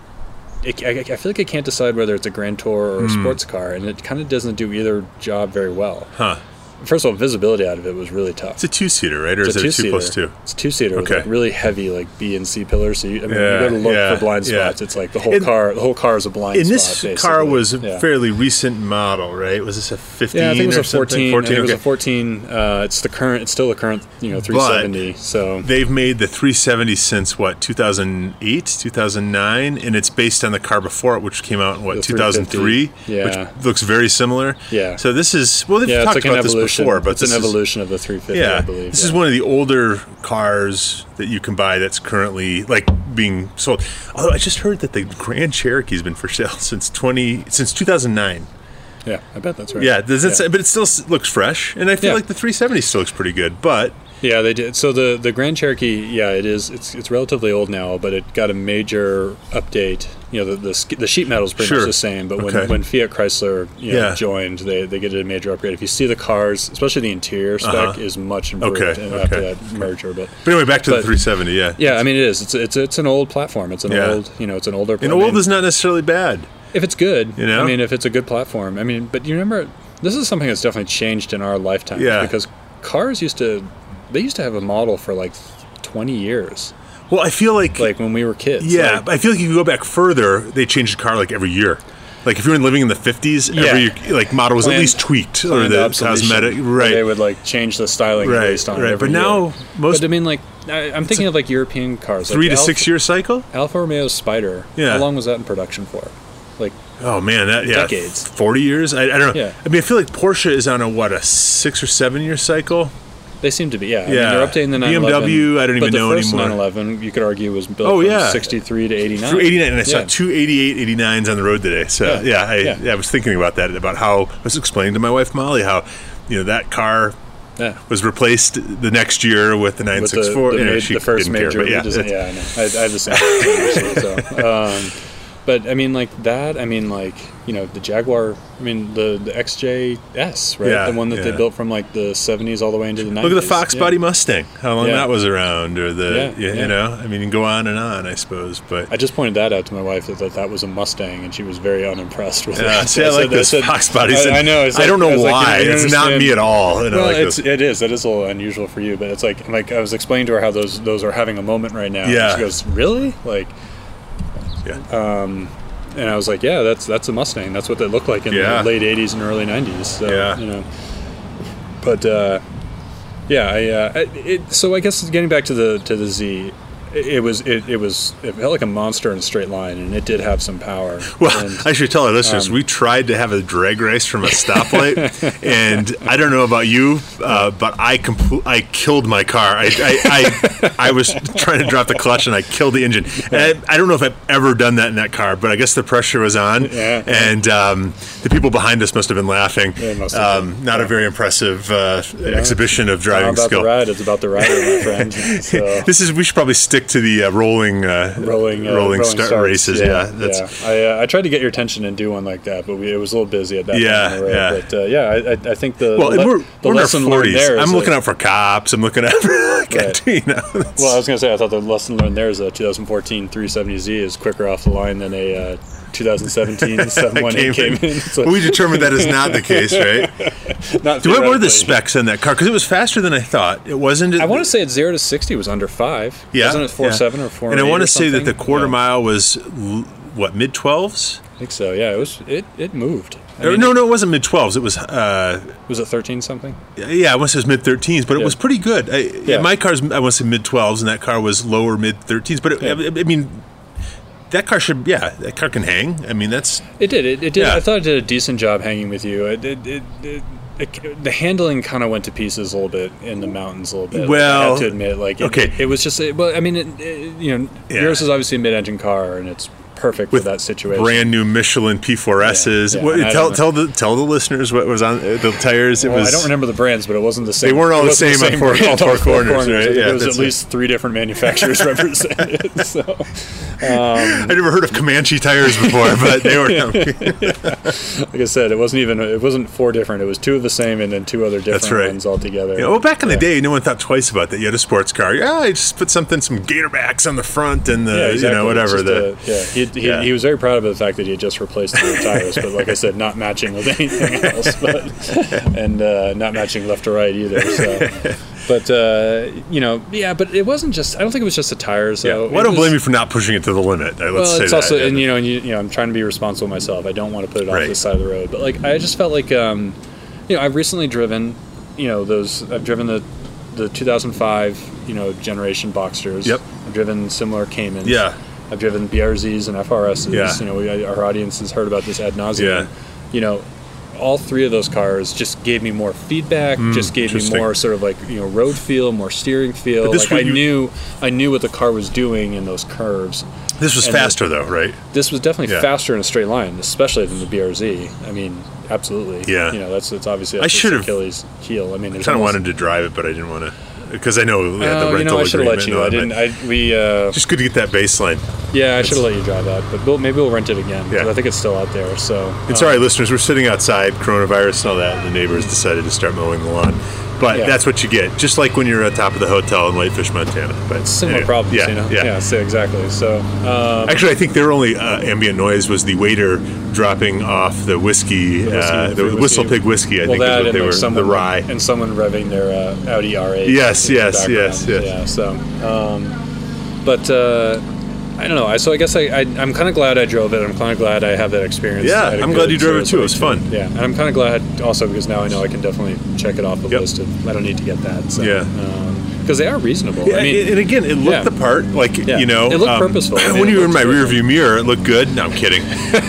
Speaker 2: It, I, I feel like I can't decide whether it's a Grand Tour or a
Speaker 1: Hmm.
Speaker 2: sports car, and it kind of doesn't do either job very well.
Speaker 1: Huh?
Speaker 2: First of all, visibility out of it was really tough.
Speaker 1: It's a two-seater, right? Or
Speaker 2: It's
Speaker 1: is it a two plus
Speaker 2: two-seater.
Speaker 1: two?
Speaker 2: It's two-seater
Speaker 1: Okay.
Speaker 2: with like really heavy like B and C pillars. So you, I mean,
Speaker 1: Yeah,
Speaker 2: you go to look
Speaker 1: yeah,
Speaker 2: for blind
Speaker 1: yeah.
Speaker 2: spots. It's like the whole
Speaker 1: And-
Speaker 2: car. The whole car is a blind
Speaker 1: And
Speaker 2: spot.
Speaker 1: this
Speaker 2: basically.
Speaker 1: car was a
Speaker 2: Yeah.
Speaker 1: fairly recent model, right? Was this a fifteen?
Speaker 2: Yeah, I think it was
Speaker 1: or
Speaker 2: a fourteen.
Speaker 1: something?
Speaker 2: I think it was a
Speaker 1: okay.
Speaker 2: fourteen. Uh, it's the current. It's still the current. You know, three seventy. So
Speaker 1: They've made the three seventy since what, two thousand eight, two thousand nine, and it's based on the car before it, which came out in what,
Speaker 2: The
Speaker 1: two thousand three,
Speaker 2: Yeah.
Speaker 1: which looks very similar.
Speaker 2: Yeah.
Speaker 1: So this is well, they've
Speaker 2: yeah, it's
Speaker 1: talked
Speaker 2: like an
Speaker 1: about this
Speaker 2: evolution.
Speaker 1: before, but
Speaker 2: it's
Speaker 1: this
Speaker 2: an
Speaker 1: is,
Speaker 2: evolution of the three fifty.
Speaker 1: yeah,
Speaker 2: I believe.
Speaker 1: this
Speaker 2: yeah.
Speaker 1: is one of the older cars that you can buy that's currently like being sold. Although I just heard that the Grand Cherokee's been for sale since twenty since two thousand nine.
Speaker 2: Yeah, I bet that's right.
Speaker 1: Yeah, does it
Speaker 2: yeah.
Speaker 1: say, but it still s- looks fresh, and I feel
Speaker 2: Yeah.
Speaker 1: like the three seventy still looks pretty good. But
Speaker 2: Yeah, they did. So the the Grand Cherokee, yeah, it is. It's it's relatively old now, but it got a major update. You know, the the, sk- the sheet metal is pretty
Speaker 1: Sure.
Speaker 2: much the same, but when,
Speaker 1: Okay.
Speaker 2: when Fiat Chrysler you know,
Speaker 1: Yeah.
Speaker 2: joined, they they get a major upgrade. If you see the cars, especially the interior spec,
Speaker 1: Uh-huh.
Speaker 2: is much improved
Speaker 1: Okay,
Speaker 2: in- after
Speaker 1: okay.
Speaker 2: that merger. But
Speaker 1: but anyway, back to
Speaker 2: But-
Speaker 1: the three seventy. Yeah,
Speaker 2: yeah, I mean, it is. It's it's it's an old platform. It's an
Speaker 1: Yeah.
Speaker 2: old, you know, it's an older.
Speaker 1: and
Speaker 2: I
Speaker 1: old
Speaker 2: mean,
Speaker 1: is not necessarily bad.
Speaker 2: if it's good,
Speaker 1: You know?
Speaker 2: I mean, if it's a good platform, I mean, but you remember, this is something that's definitely changed in our lifetime.
Speaker 1: Yeah.
Speaker 2: Because cars used to, they used to have a model for like twenty years,
Speaker 1: Well, I feel like,
Speaker 2: like when we were kids.
Speaker 1: yeah,
Speaker 2: Like,
Speaker 1: but I feel like if you go back further, they changed the car like every year. Like if you were living in the fifties,
Speaker 2: Yeah.
Speaker 1: every like model was at
Speaker 2: Planned-
Speaker 1: least tweaked or
Speaker 2: planned
Speaker 1: the
Speaker 2: obsolescence,
Speaker 1: cosmetic,
Speaker 2: where They
Speaker 1: right?
Speaker 2: would like change the styling
Speaker 1: Right,
Speaker 2: based on it
Speaker 1: right.
Speaker 2: every
Speaker 1: But now
Speaker 2: year.
Speaker 1: most
Speaker 2: But I mean, like, I, I'm thinking of like European cars.
Speaker 1: three
Speaker 2: like
Speaker 1: to
Speaker 2: Alfa,
Speaker 1: six year cycle.
Speaker 2: Alfa Romeo Spider.
Speaker 1: Yeah.
Speaker 2: How long was that in production for? Like,
Speaker 1: Oh man, that yeah,
Speaker 2: Decades.
Speaker 1: forty years. I, I don't know.
Speaker 2: Yeah.
Speaker 1: I mean, I feel like Porsche is on a what a six or seven year cycle.
Speaker 2: they seem to be, yeah. I
Speaker 1: Yeah.
Speaker 2: mean, they're updating the nine eleven.
Speaker 1: B M W, I don't even
Speaker 2: but
Speaker 1: know
Speaker 2: the first
Speaker 1: anymore.
Speaker 2: nine eleven, you could argue, was built
Speaker 1: Oh,
Speaker 2: from
Speaker 1: yeah.
Speaker 2: sixty-three to eighty-nine.
Speaker 1: Through eighty-nine, and I saw
Speaker 2: Yeah.
Speaker 1: two eighty-eight, eighty-nines on the road today. So
Speaker 2: Yeah.
Speaker 1: yeah, I,
Speaker 2: Yeah.
Speaker 1: yeah, I was thinking about that, about how I was explaining to my wife Molly how, you know, that car
Speaker 2: Yeah.
Speaker 1: was replaced the next year with the nine
Speaker 2: With the,
Speaker 1: sixty-four.
Speaker 2: the,
Speaker 1: You know,
Speaker 2: ma-
Speaker 1: she
Speaker 2: the first
Speaker 1: didn't
Speaker 2: major
Speaker 1: care, but yeah,
Speaker 2: redesign.
Speaker 1: it's-
Speaker 2: Yeah, I know. I, I have the same thing. So, um, but I mean, like that. I mean, like you know, the Jaguar. I mean, the the X J S, right?
Speaker 1: Yeah,
Speaker 2: the one that they
Speaker 1: yeah.
Speaker 2: built from like the seventies all the way into the nineties.
Speaker 1: Look at the Fox
Speaker 2: yeah.
Speaker 1: Body Mustang. How long
Speaker 2: Yeah.
Speaker 1: that was around, or the
Speaker 2: Yeah,
Speaker 1: you,
Speaker 2: yeah.
Speaker 1: you know, I mean, you can go on and on, I suppose. But
Speaker 2: I just pointed that out to my wife that that, that was a Mustang, and she was very unimpressed with
Speaker 1: yeah,
Speaker 2: it.
Speaker 1: see, I
Speaker 2: said-
Speaker 1: like this
Speaker 2: said-
Speaker 1: Fox Body.
Speaker 2: I,
Speaker 1: Said,
Speaker 2: I know. It's
Speaker 1: I
Speaker 2: like-
Speaker 1: don't know
Speaker 2: was like,
Speaker 1: why.
Speaker 2: you don't
Speaker 1: It's not
Speaker 2: understand-
Speaker 1: me at all. And I
Speaker 2: Well,
Speaker 1: like
Speaker 2: it's
Speaker 1: this.
Speaker 2: it is. It is a little unusual for you, but it's like like I was explaining to her how those those are having a moment right now.
Speaker 1: Yeah.
Speaker 2: And she goes, "Really?" Like,
Speaker 1: Yeah.
Speaker 2: and I was like, "Yeah, that's that's a Mustang. That's what they looked like in
Speaker 1: Yeah.
Speaker 2: the late eighties and early nineties." So,
Speaker 1: Yeah.
Speaker 2: you know. But uh, yeah, I uh, I- it, so I guess getting back to the to the Z, it was it, it was it felt like a monster in a straight line, and it did have some power.
Speaker 1: Well,
Speaker 2: and,
Speaker 1: I should tell our listeners, um, we tried to have a drag race from a stoplight, and I don't know about you, uh, but I compl- I killed my car. I I, I I was trying to drop the clutch, and I killed the engine. And I, I don't know if I've ever done that in that car, but I guess the pressure was on,
Speaker 2: yeah,
Speaker 1: and um, the people behind us must have been laughing.
Speaker 2: Yeah, must have
Speaker 1: um,
Speaker 2: been.
Speaker 1: Not
Speaker 2: yeah.
Speaker 1: a very impressive uh, yeah. exhibition of driving
Speaker 2: it's not about
Speaker 1: skill.
Speaker 2: The ride. It's about the rider, my friend. So.
Speaker 1: This is. We should probably stick to the uh, rolling, uh,
Speaker 2: rolling, uh,
Speaker 1: rolling,
Speaker 2: rolling
Speaker 1: start
Speaker 2: starts.
Speaker 1: races.
Speaker 2: Yeah,
Speaker 1: Yeah, that's.
Speaker 2: yeah. I, uh, I tried to get your attention and do one like that, but we, it was a little busy at that
Speaker 1: Yeah,
Speaker 2: point in the road.
Speaker 1: yeah.
Speaker 2: But uh, yeah, I, I think the
Speaker 1: Well,
Speaker 2: the,
Speaker 1: we're,
Speaker 2: the
Speaker 1: we're
Speaker 2: lesson
Speaker 1: in our
Speaker 2: learned
Speaker 1: forties.
Speaker 2: there. Is
Speaker 1: I'm
Speaker 2: that,
Speaker 1: looking out for cops. I'm looking out for like,
Speaker 2: Right.
Speaker 1: you know.
Speaker 2: Well, I was going to say, I thought the lesson learned there is that twenty fourteen three seventy Z is quicker off the line than a uh, twenty seventeen seven one eight came, came in. So.
Speaker 1: Well, we determined that is not the case, right?
Speaker 2: Not
Speaker 1: What were the specs on that car? Because it was faster than I thought. It wasn't.
Speaker 2: I want to say at zero to sixty was under five.
Speaker 1: Yeah,
Speaker 2: wasn't it four
Speaker 1: yeah.
Speaker 2: seven or four?
Speaker 1: And I want to say that the
Speaker 2: something?
Speaker 1: quarter
Speaker 2: yeah.
Speaker 1: mile was l- what mid twelves.
Speaker 2: I think so. Yeah, it was. It it moved. I
Speaker 1: Or,
Speaker 2: mean,
Speaker 1: no, no, it wasn't mid twelves. It was. Uh,
Speaker 2: was it thirteen something?
Speaker 1: yeah, I want to say it was mid thirteens, but it
Speaker 2: Yeah.
Speaker 1: was pretty good. I,
Speaker 2: Yeah.
Speaker 1: My car's I want to say mid twelves, and that car was lower mid thirteens. But it,
Speaker 2: Yeah.
Speaker 1: I, I mean, that car should. Yeah, that car can hang. I mean, that's.
Speaker 2: It did. It, it did.
Speaker 1: Yeah.
Speaker 2: I thought it did a decent job hanging with you. It, it, it, it, it, the handling kind of went to pieces a little bit in the mountains a little bit.
Speaker 1: Well,
Speaker 2: I have to admit, like, it,
Speaker 1: okay.
Speaker 2: it, it was just. It, well, I mean, it, it, you know,
Speaker 1: Yeah.
Speaker 2: yours is obviously a mid-engine car, and it's perfect
Speaker 1: With
Speaker 2: for that situation.
Speaker 1: Brand new Michelin P four S's.
Speaker 2: Yeah, yeah,
Speaker 1: What,
Speaker 2: and I
Speaker 1: tell
Speaker 2: don't
Speaker 1: tell the tell the listeners what was on uh, the tires. It
Speaker 2: Well,
Speaker 1: was.
Speaker 2: I don't remember the brands, but it wasn't the same.
Speaker 1: They weren't all
Speaker 2: it
Speaker 1: the
Speaker 2: wasn't
Speaker 1: same on four-
Speaker 2: brand
Speaker 1: all four
Speaker 2: on
Speaker 1: corners, right?
Speaker 2: I think
Speaker 1: Yeah,
Speaker 2: there was
Speaker 1: that's
Speaker 2: at least three different manufacturers represented. So,
Speaker 1: I never heard of Comanche tires before, but they were.
Speaker 2: like I said, it wasn't even. It wasn't four different. It was two of the same, and then two other different
Speaker 1: That's right.
Speaker 2: ones altogether.
Speaker 1: Yeah, well, back in
Speaker 2: Yeah.
Speaker 1: the day, no one thought twice about that. You had a sports car. Yeah, I just put something, some Gatorbacks on the front, and the
Speaker 2: Yeah, exactly.
Speaker 1: you know
Speaker 2: It's
Speaker 1: whatever.
Speaker 2: just
Speaker 1: The
Speaker 2: a- yeah, he, he,
Speaker 1: yeah.
Speaker 2: he was very proud of the fact that he had just replaced the tires, but like I said, not matching with anything else, but and uh, not matching left to right either. So, but uh, you know, yeah, but it wasn't just. I don't think it was just the tires.
Speaker 1: yeah.
Speaker 2: Though.
Speaker 1: Well, I
Speaker 2: It
Speaker 1: don't
Speaker 2: was-
Speaker 1: blame you for not pushing it to the limit. Uh, Let's
Speaker 2: Well,
Speaker 1: say
Speaker 2: it's
Speaker 1: that.
Speaker 2: also,
Speaker 1: yeah.
Speaker 2: and you know, and you, you know, I'm trying to be responsible myself. I don't want to put it off
Speaker 1: Right.
Speaker 2: the side of the road, but like I just felt like, um, you know, I've recently driven, you know, those. I've driven the the two thousand five, you know, generation Boxsters.
Speaker 1: Yep.
Speaker 2: I've driven similar Caymans.
Speaker 1: Yeah.
Speaker 2: I've driven B R Zs and F R Ss.
Speaker 1: Yeah.
Speaker 2: You know, we, our audience has heard about this ad nauseum.
Speaker 1: Yeah.
Speaker 2: You know, all three of those cars just gave me more feedback. just gave me
Speaker 1: Mm, interesting.
Speaker 2: more sort of like you know road feel, more steering feel.
Speaker 1: But this
Speaker 2: Like I
Speaker 1: would you-
Speaker 2: knew, I knew what the car was doing in those curves.
Speaker 1: This was
Speaker 2: and the-
Speaker 1: faster, though, right?
Speaker 2: This was definitely
Speaker 1: Yeah.
Speaker 2: faster in a straight line, especially than the B R Z. I mean, absolutely.
Speaker 1: Yeah.
Speaker 2: You know, that's it's obviously
Speaker 1: I
Speaker 2: that's
Speaker 1: should've-
Speaker 2: Achilles heel. I mean,
Speaker 1: I kind of wanted to drive it, but I didn't want to because I know we had the
Speaker 2: Oh,
Speaker 1: rental
Speaker 2: you know, I should have
Speaker 1: agreement.
Speaker 2: let you. I
Speaker 1: and all
Speaker 2: didn't.
Speaker 1: that.
Speaker 2: I we. Uh,
Speaker 1: Just good to get that baseline.
Speaker 2: yeah, I should have let you drive that, but we'll, maybe we'll rent it again. 'Cause
Speaker 1: Yeah.
Speaker 2: I think it's still out there. So
Speaker 1: It's
Speaker 2: um,
Speaker 1: all right, listeners. We're sitting outside, coronavirus and all that, and the neighbors decided to start mowing the lawn. But
Speaker 2: Yeah.
Speaker 1: that's what you get, just like when you're at top of the hotel in Whitefish, Montana. But
Speaker 2: similar
Speaker 1: anyway,
Speaker 2: problems.
Speaker 1: Yeah,
Speaker 2: you know.
Speaker 1: yeah.
Speaker 2: Yeah. So exactly. So. Um,
Speaker 1: Actually, I think their only uh, ambient noise was the waiter dropping off the whiskey,
Speaker 2: The whiskey,
Speaker 1: uh,
Speaker 2: the
Speaker 1: the
Speaker 2: free
Speaker 1: Whistle
Speaker 2: whiskey.
Speaker 1: Pig whiskey. I
Speaker 2: well,
Speaker 1: think is
Speaker 2: that
Speaker 1: what
Speaker 2: and
Speaker 1: they
Speaker 2: like
Speaker 1: were.
Speaker 2: someone
Speaker 1: The rye.
Speaker 2: and someone revving their uh, Audi R eight.
Speaker 1: Yes,
Speaker 2: in the
Speaker 1: yes, yes,
Speaker 2: background.
Speaker 1: yes.
Speaker 2: Yeah. So, um, but. Uh, I don't know. I so I guess I, I I'm kind of glad I drove it. I'm kind of glad I have that experience.
Speaker 1: Yeah,
Speaker 2: I had a
Speaker 1: I'm glad
Speaker 2: good
Speaker 1: you drove
Speaker 2: sort
Speaker 1: it
Speaker 2: of
Speaker 1: too. It was fun.
Speaker 2: Yeah, and I'm kind of glad also because now I know I can definitely check it off the
Speaker 1: Yep.
Speaker 2: list. Of, I don't need to get that. So,
Speaker 1: Yeah.
Speaker 2: because they are reasonable.
Speaker 1: Yeah,
Speaker 2: I mean,
Speaker 1: and again, it looked
Speaker 2: yeah.
Speaker 1: the part. Like
Speaker 2: Yeah.
Speaker 1: you know,
Speaker 2: It looked purposeful. I mean,
Speaker 1: when
Speaker 2: it
Speaker 1: you were in
Speaker 2: looked
Speaker 1: my
Speaker 2: good.
Speaker 1: rear view mirror, it looked good. No, I'm kidding.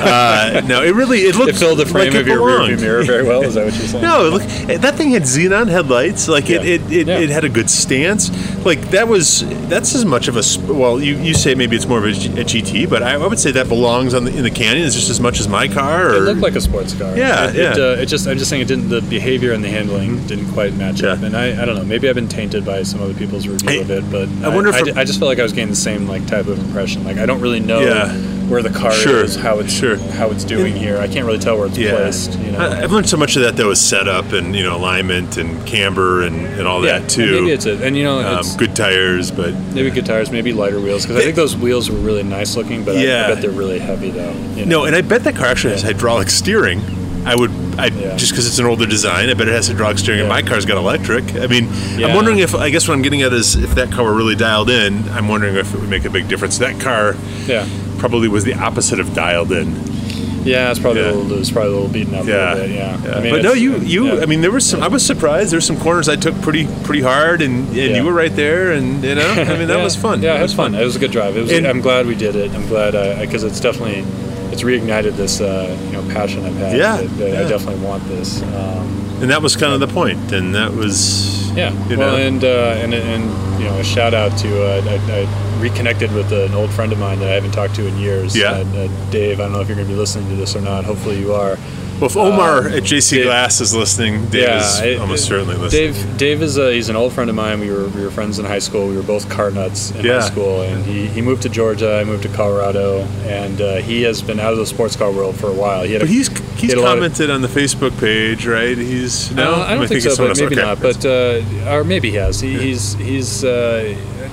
Speaker 1: uh, no, it really it looked.
Speaker 2: it filled the frame
Speaker 1: like
Speaker 2: of
Speaker 1: it
Speaker 2: your rear
Speaker 1: belonged.
Speaker 2: view mirror very well. Is that what you're saying?
Speaker 1: No, look, that thing had xenon headlights. Like it,
Speaker 2: Yeah.
Speaker 1: it, it,
Speaker 2: Yeah.
Speaker 1: it had a good stance. Like that was that's as much of a sp- well. You, you say maybe it's more of a, G- a G T, but I, I would say that belongs on the, in the Canyon just as much as my car. Or,
Speaker 2: It looked like a sports car.
Speaker 1: Yeah,
Speaker 2: it,
Speaker 1: yeah.
Speaker 2: It, uh, it just, I'm just saying, it didn't. The behavior and the handling didn't quite match up,
Speaker 1: Yeah.
Speaker 2: and I, I don't know. Maybe I've been tainted by some other people's review
Speaker 1: Hey,
Speaker 2: of it, but
Speaker 1: I wonder if
Speaker 2: I,
Speaker 1: it-
Speaker 2: I just felt like I was getting the same like type of impression. Like I don't really know
Speaker 1: Yeah.
Speaker 2: where the car
Speaker 1: Sure,
Speaker 2: is, how it's
Speaker 1: sure.
Speaker 2: how it's doing here. I can't really tell where it's
Speaker 1: Yeah,
Speaker 2: placed. You know.
Speaker 1: I, I've learned so much of that though is setup and you know alignment and camber and, and all
Speaker 2: yeah,
Speaker 1: that too.
Speaker 2: and maybe it's it, and you know,
Speaker 1: um,
Speaker 2: it's
Speaker 1: good tires, but
Speaker 2: maybe good tires, maybe lighter wheels, because I think those wheels were really nice looking, but
Speaker 1: Yeah.
Speaker 2: I, I bet they're really heavy though. You
Speaker 1: no,
Speaker 2: know?
Speaker 1: and I bet that car actually has hydraulic steering. I would, I
Speaker 2: Yeah.
Speaker 1: just because it's an older design, I bet it has hydraulic steering. And
Speaker 2: Yeah.
Speaker 1: my car's got electric. I mean,
Speaker 2: Yeah.
Speaker 1: I'm wondering if I guess what I'm getting at is if that car were really dialed in. I'm wondering if it would make a big difference. That car
Speaker 2: yeah.
Speaker 1: probably was the opposite of dialed in.
Speaker 2: Yeah, it's probably
Speaker 1: Yeah.
Speaker 2: a little loose, probably a little beaten up
Speaker 1: Yeah.
Speaker 2: a little bit. Yeah.
Speaker 1: Yeah.
Speaker 2: I mean,
Speaker 1: but no,
Speaker 2: it's-
Speaker 1: you, you.
Speaker 2: yeah.
Speaker 1: I mean, there was some. I was surprised. There's some corners I took pretty, pretty hard, and, and
Speaker 2: Yeah.
Speaker 1: you were right there, and you know, I mean, that
Speaker 2: yeah.
Speaker 1: was fun.
Speaker 2: Yeah,
Speaker 1: It
Speaker 2: it was fun. It was a good drive. It was.
Speaker 1: And-
Speaker 2: I'm glad we did it. I'm glad because it's definitely it's reignited this uh, you know passion I've had.
Speaker 1: Yeah,
Speaker 2: that, that
Speaker 1: yeah.
Speaker 2: I definitely want this. Um,
Speaker 1: And that was kind of the point, and that was.
Speaker 2: yeah.
Speaker 1: You
Speaker 2: well,
Speaker 1: know.
Speaker 2: and uh, and and you know, a shout out to uh, I, I reconnected with an old friend of mine that I haven't talked to in years.
Speaker 1: Yeah.
Speaker 2: Uh, uh, Dave. I don't know if you're going to be listening to this or not. Hopefully you are.
Speaker 1: Well, if Omar
Speaker 2: Um,
Speaker 1: at J C
Speaker 2: Dave-
Speaker 1: Glass is listening, Dave
Speaker 2: Yeah,
Speaker 1: is
Speaker 2: it-
Speaker 1: almost
Speaker 2: it-
Speaker 1: certainly listening.
Speaker 2: Dave, Dave is a, he's an old friend of mine. We were we were friends in high school. We were both car nuts in
Speaker 1: Yeah.
Speaker 2: high school, and he, he moved to Georgia. I moved to Colorado, and uh, he has been out of the sports car world for a while. He had a,
Speaker 1: But he's he's
Speaker 2: had a lot of-
Speaker 1: commented on the Facebook page, right? He's no,
Speaker 2: Uh, I don't
Speaker 1: Am
Speaker 2: think
Speaker 1: thinking
Speaker 2: so,
Speaker 1: someone
Speaker 2: but
Speaker 1: else?
Speaker 2: maybe
Speaker 1: Okay.
Speaker 2: not. But uh, or maybe he has. He, he's he's. Uh,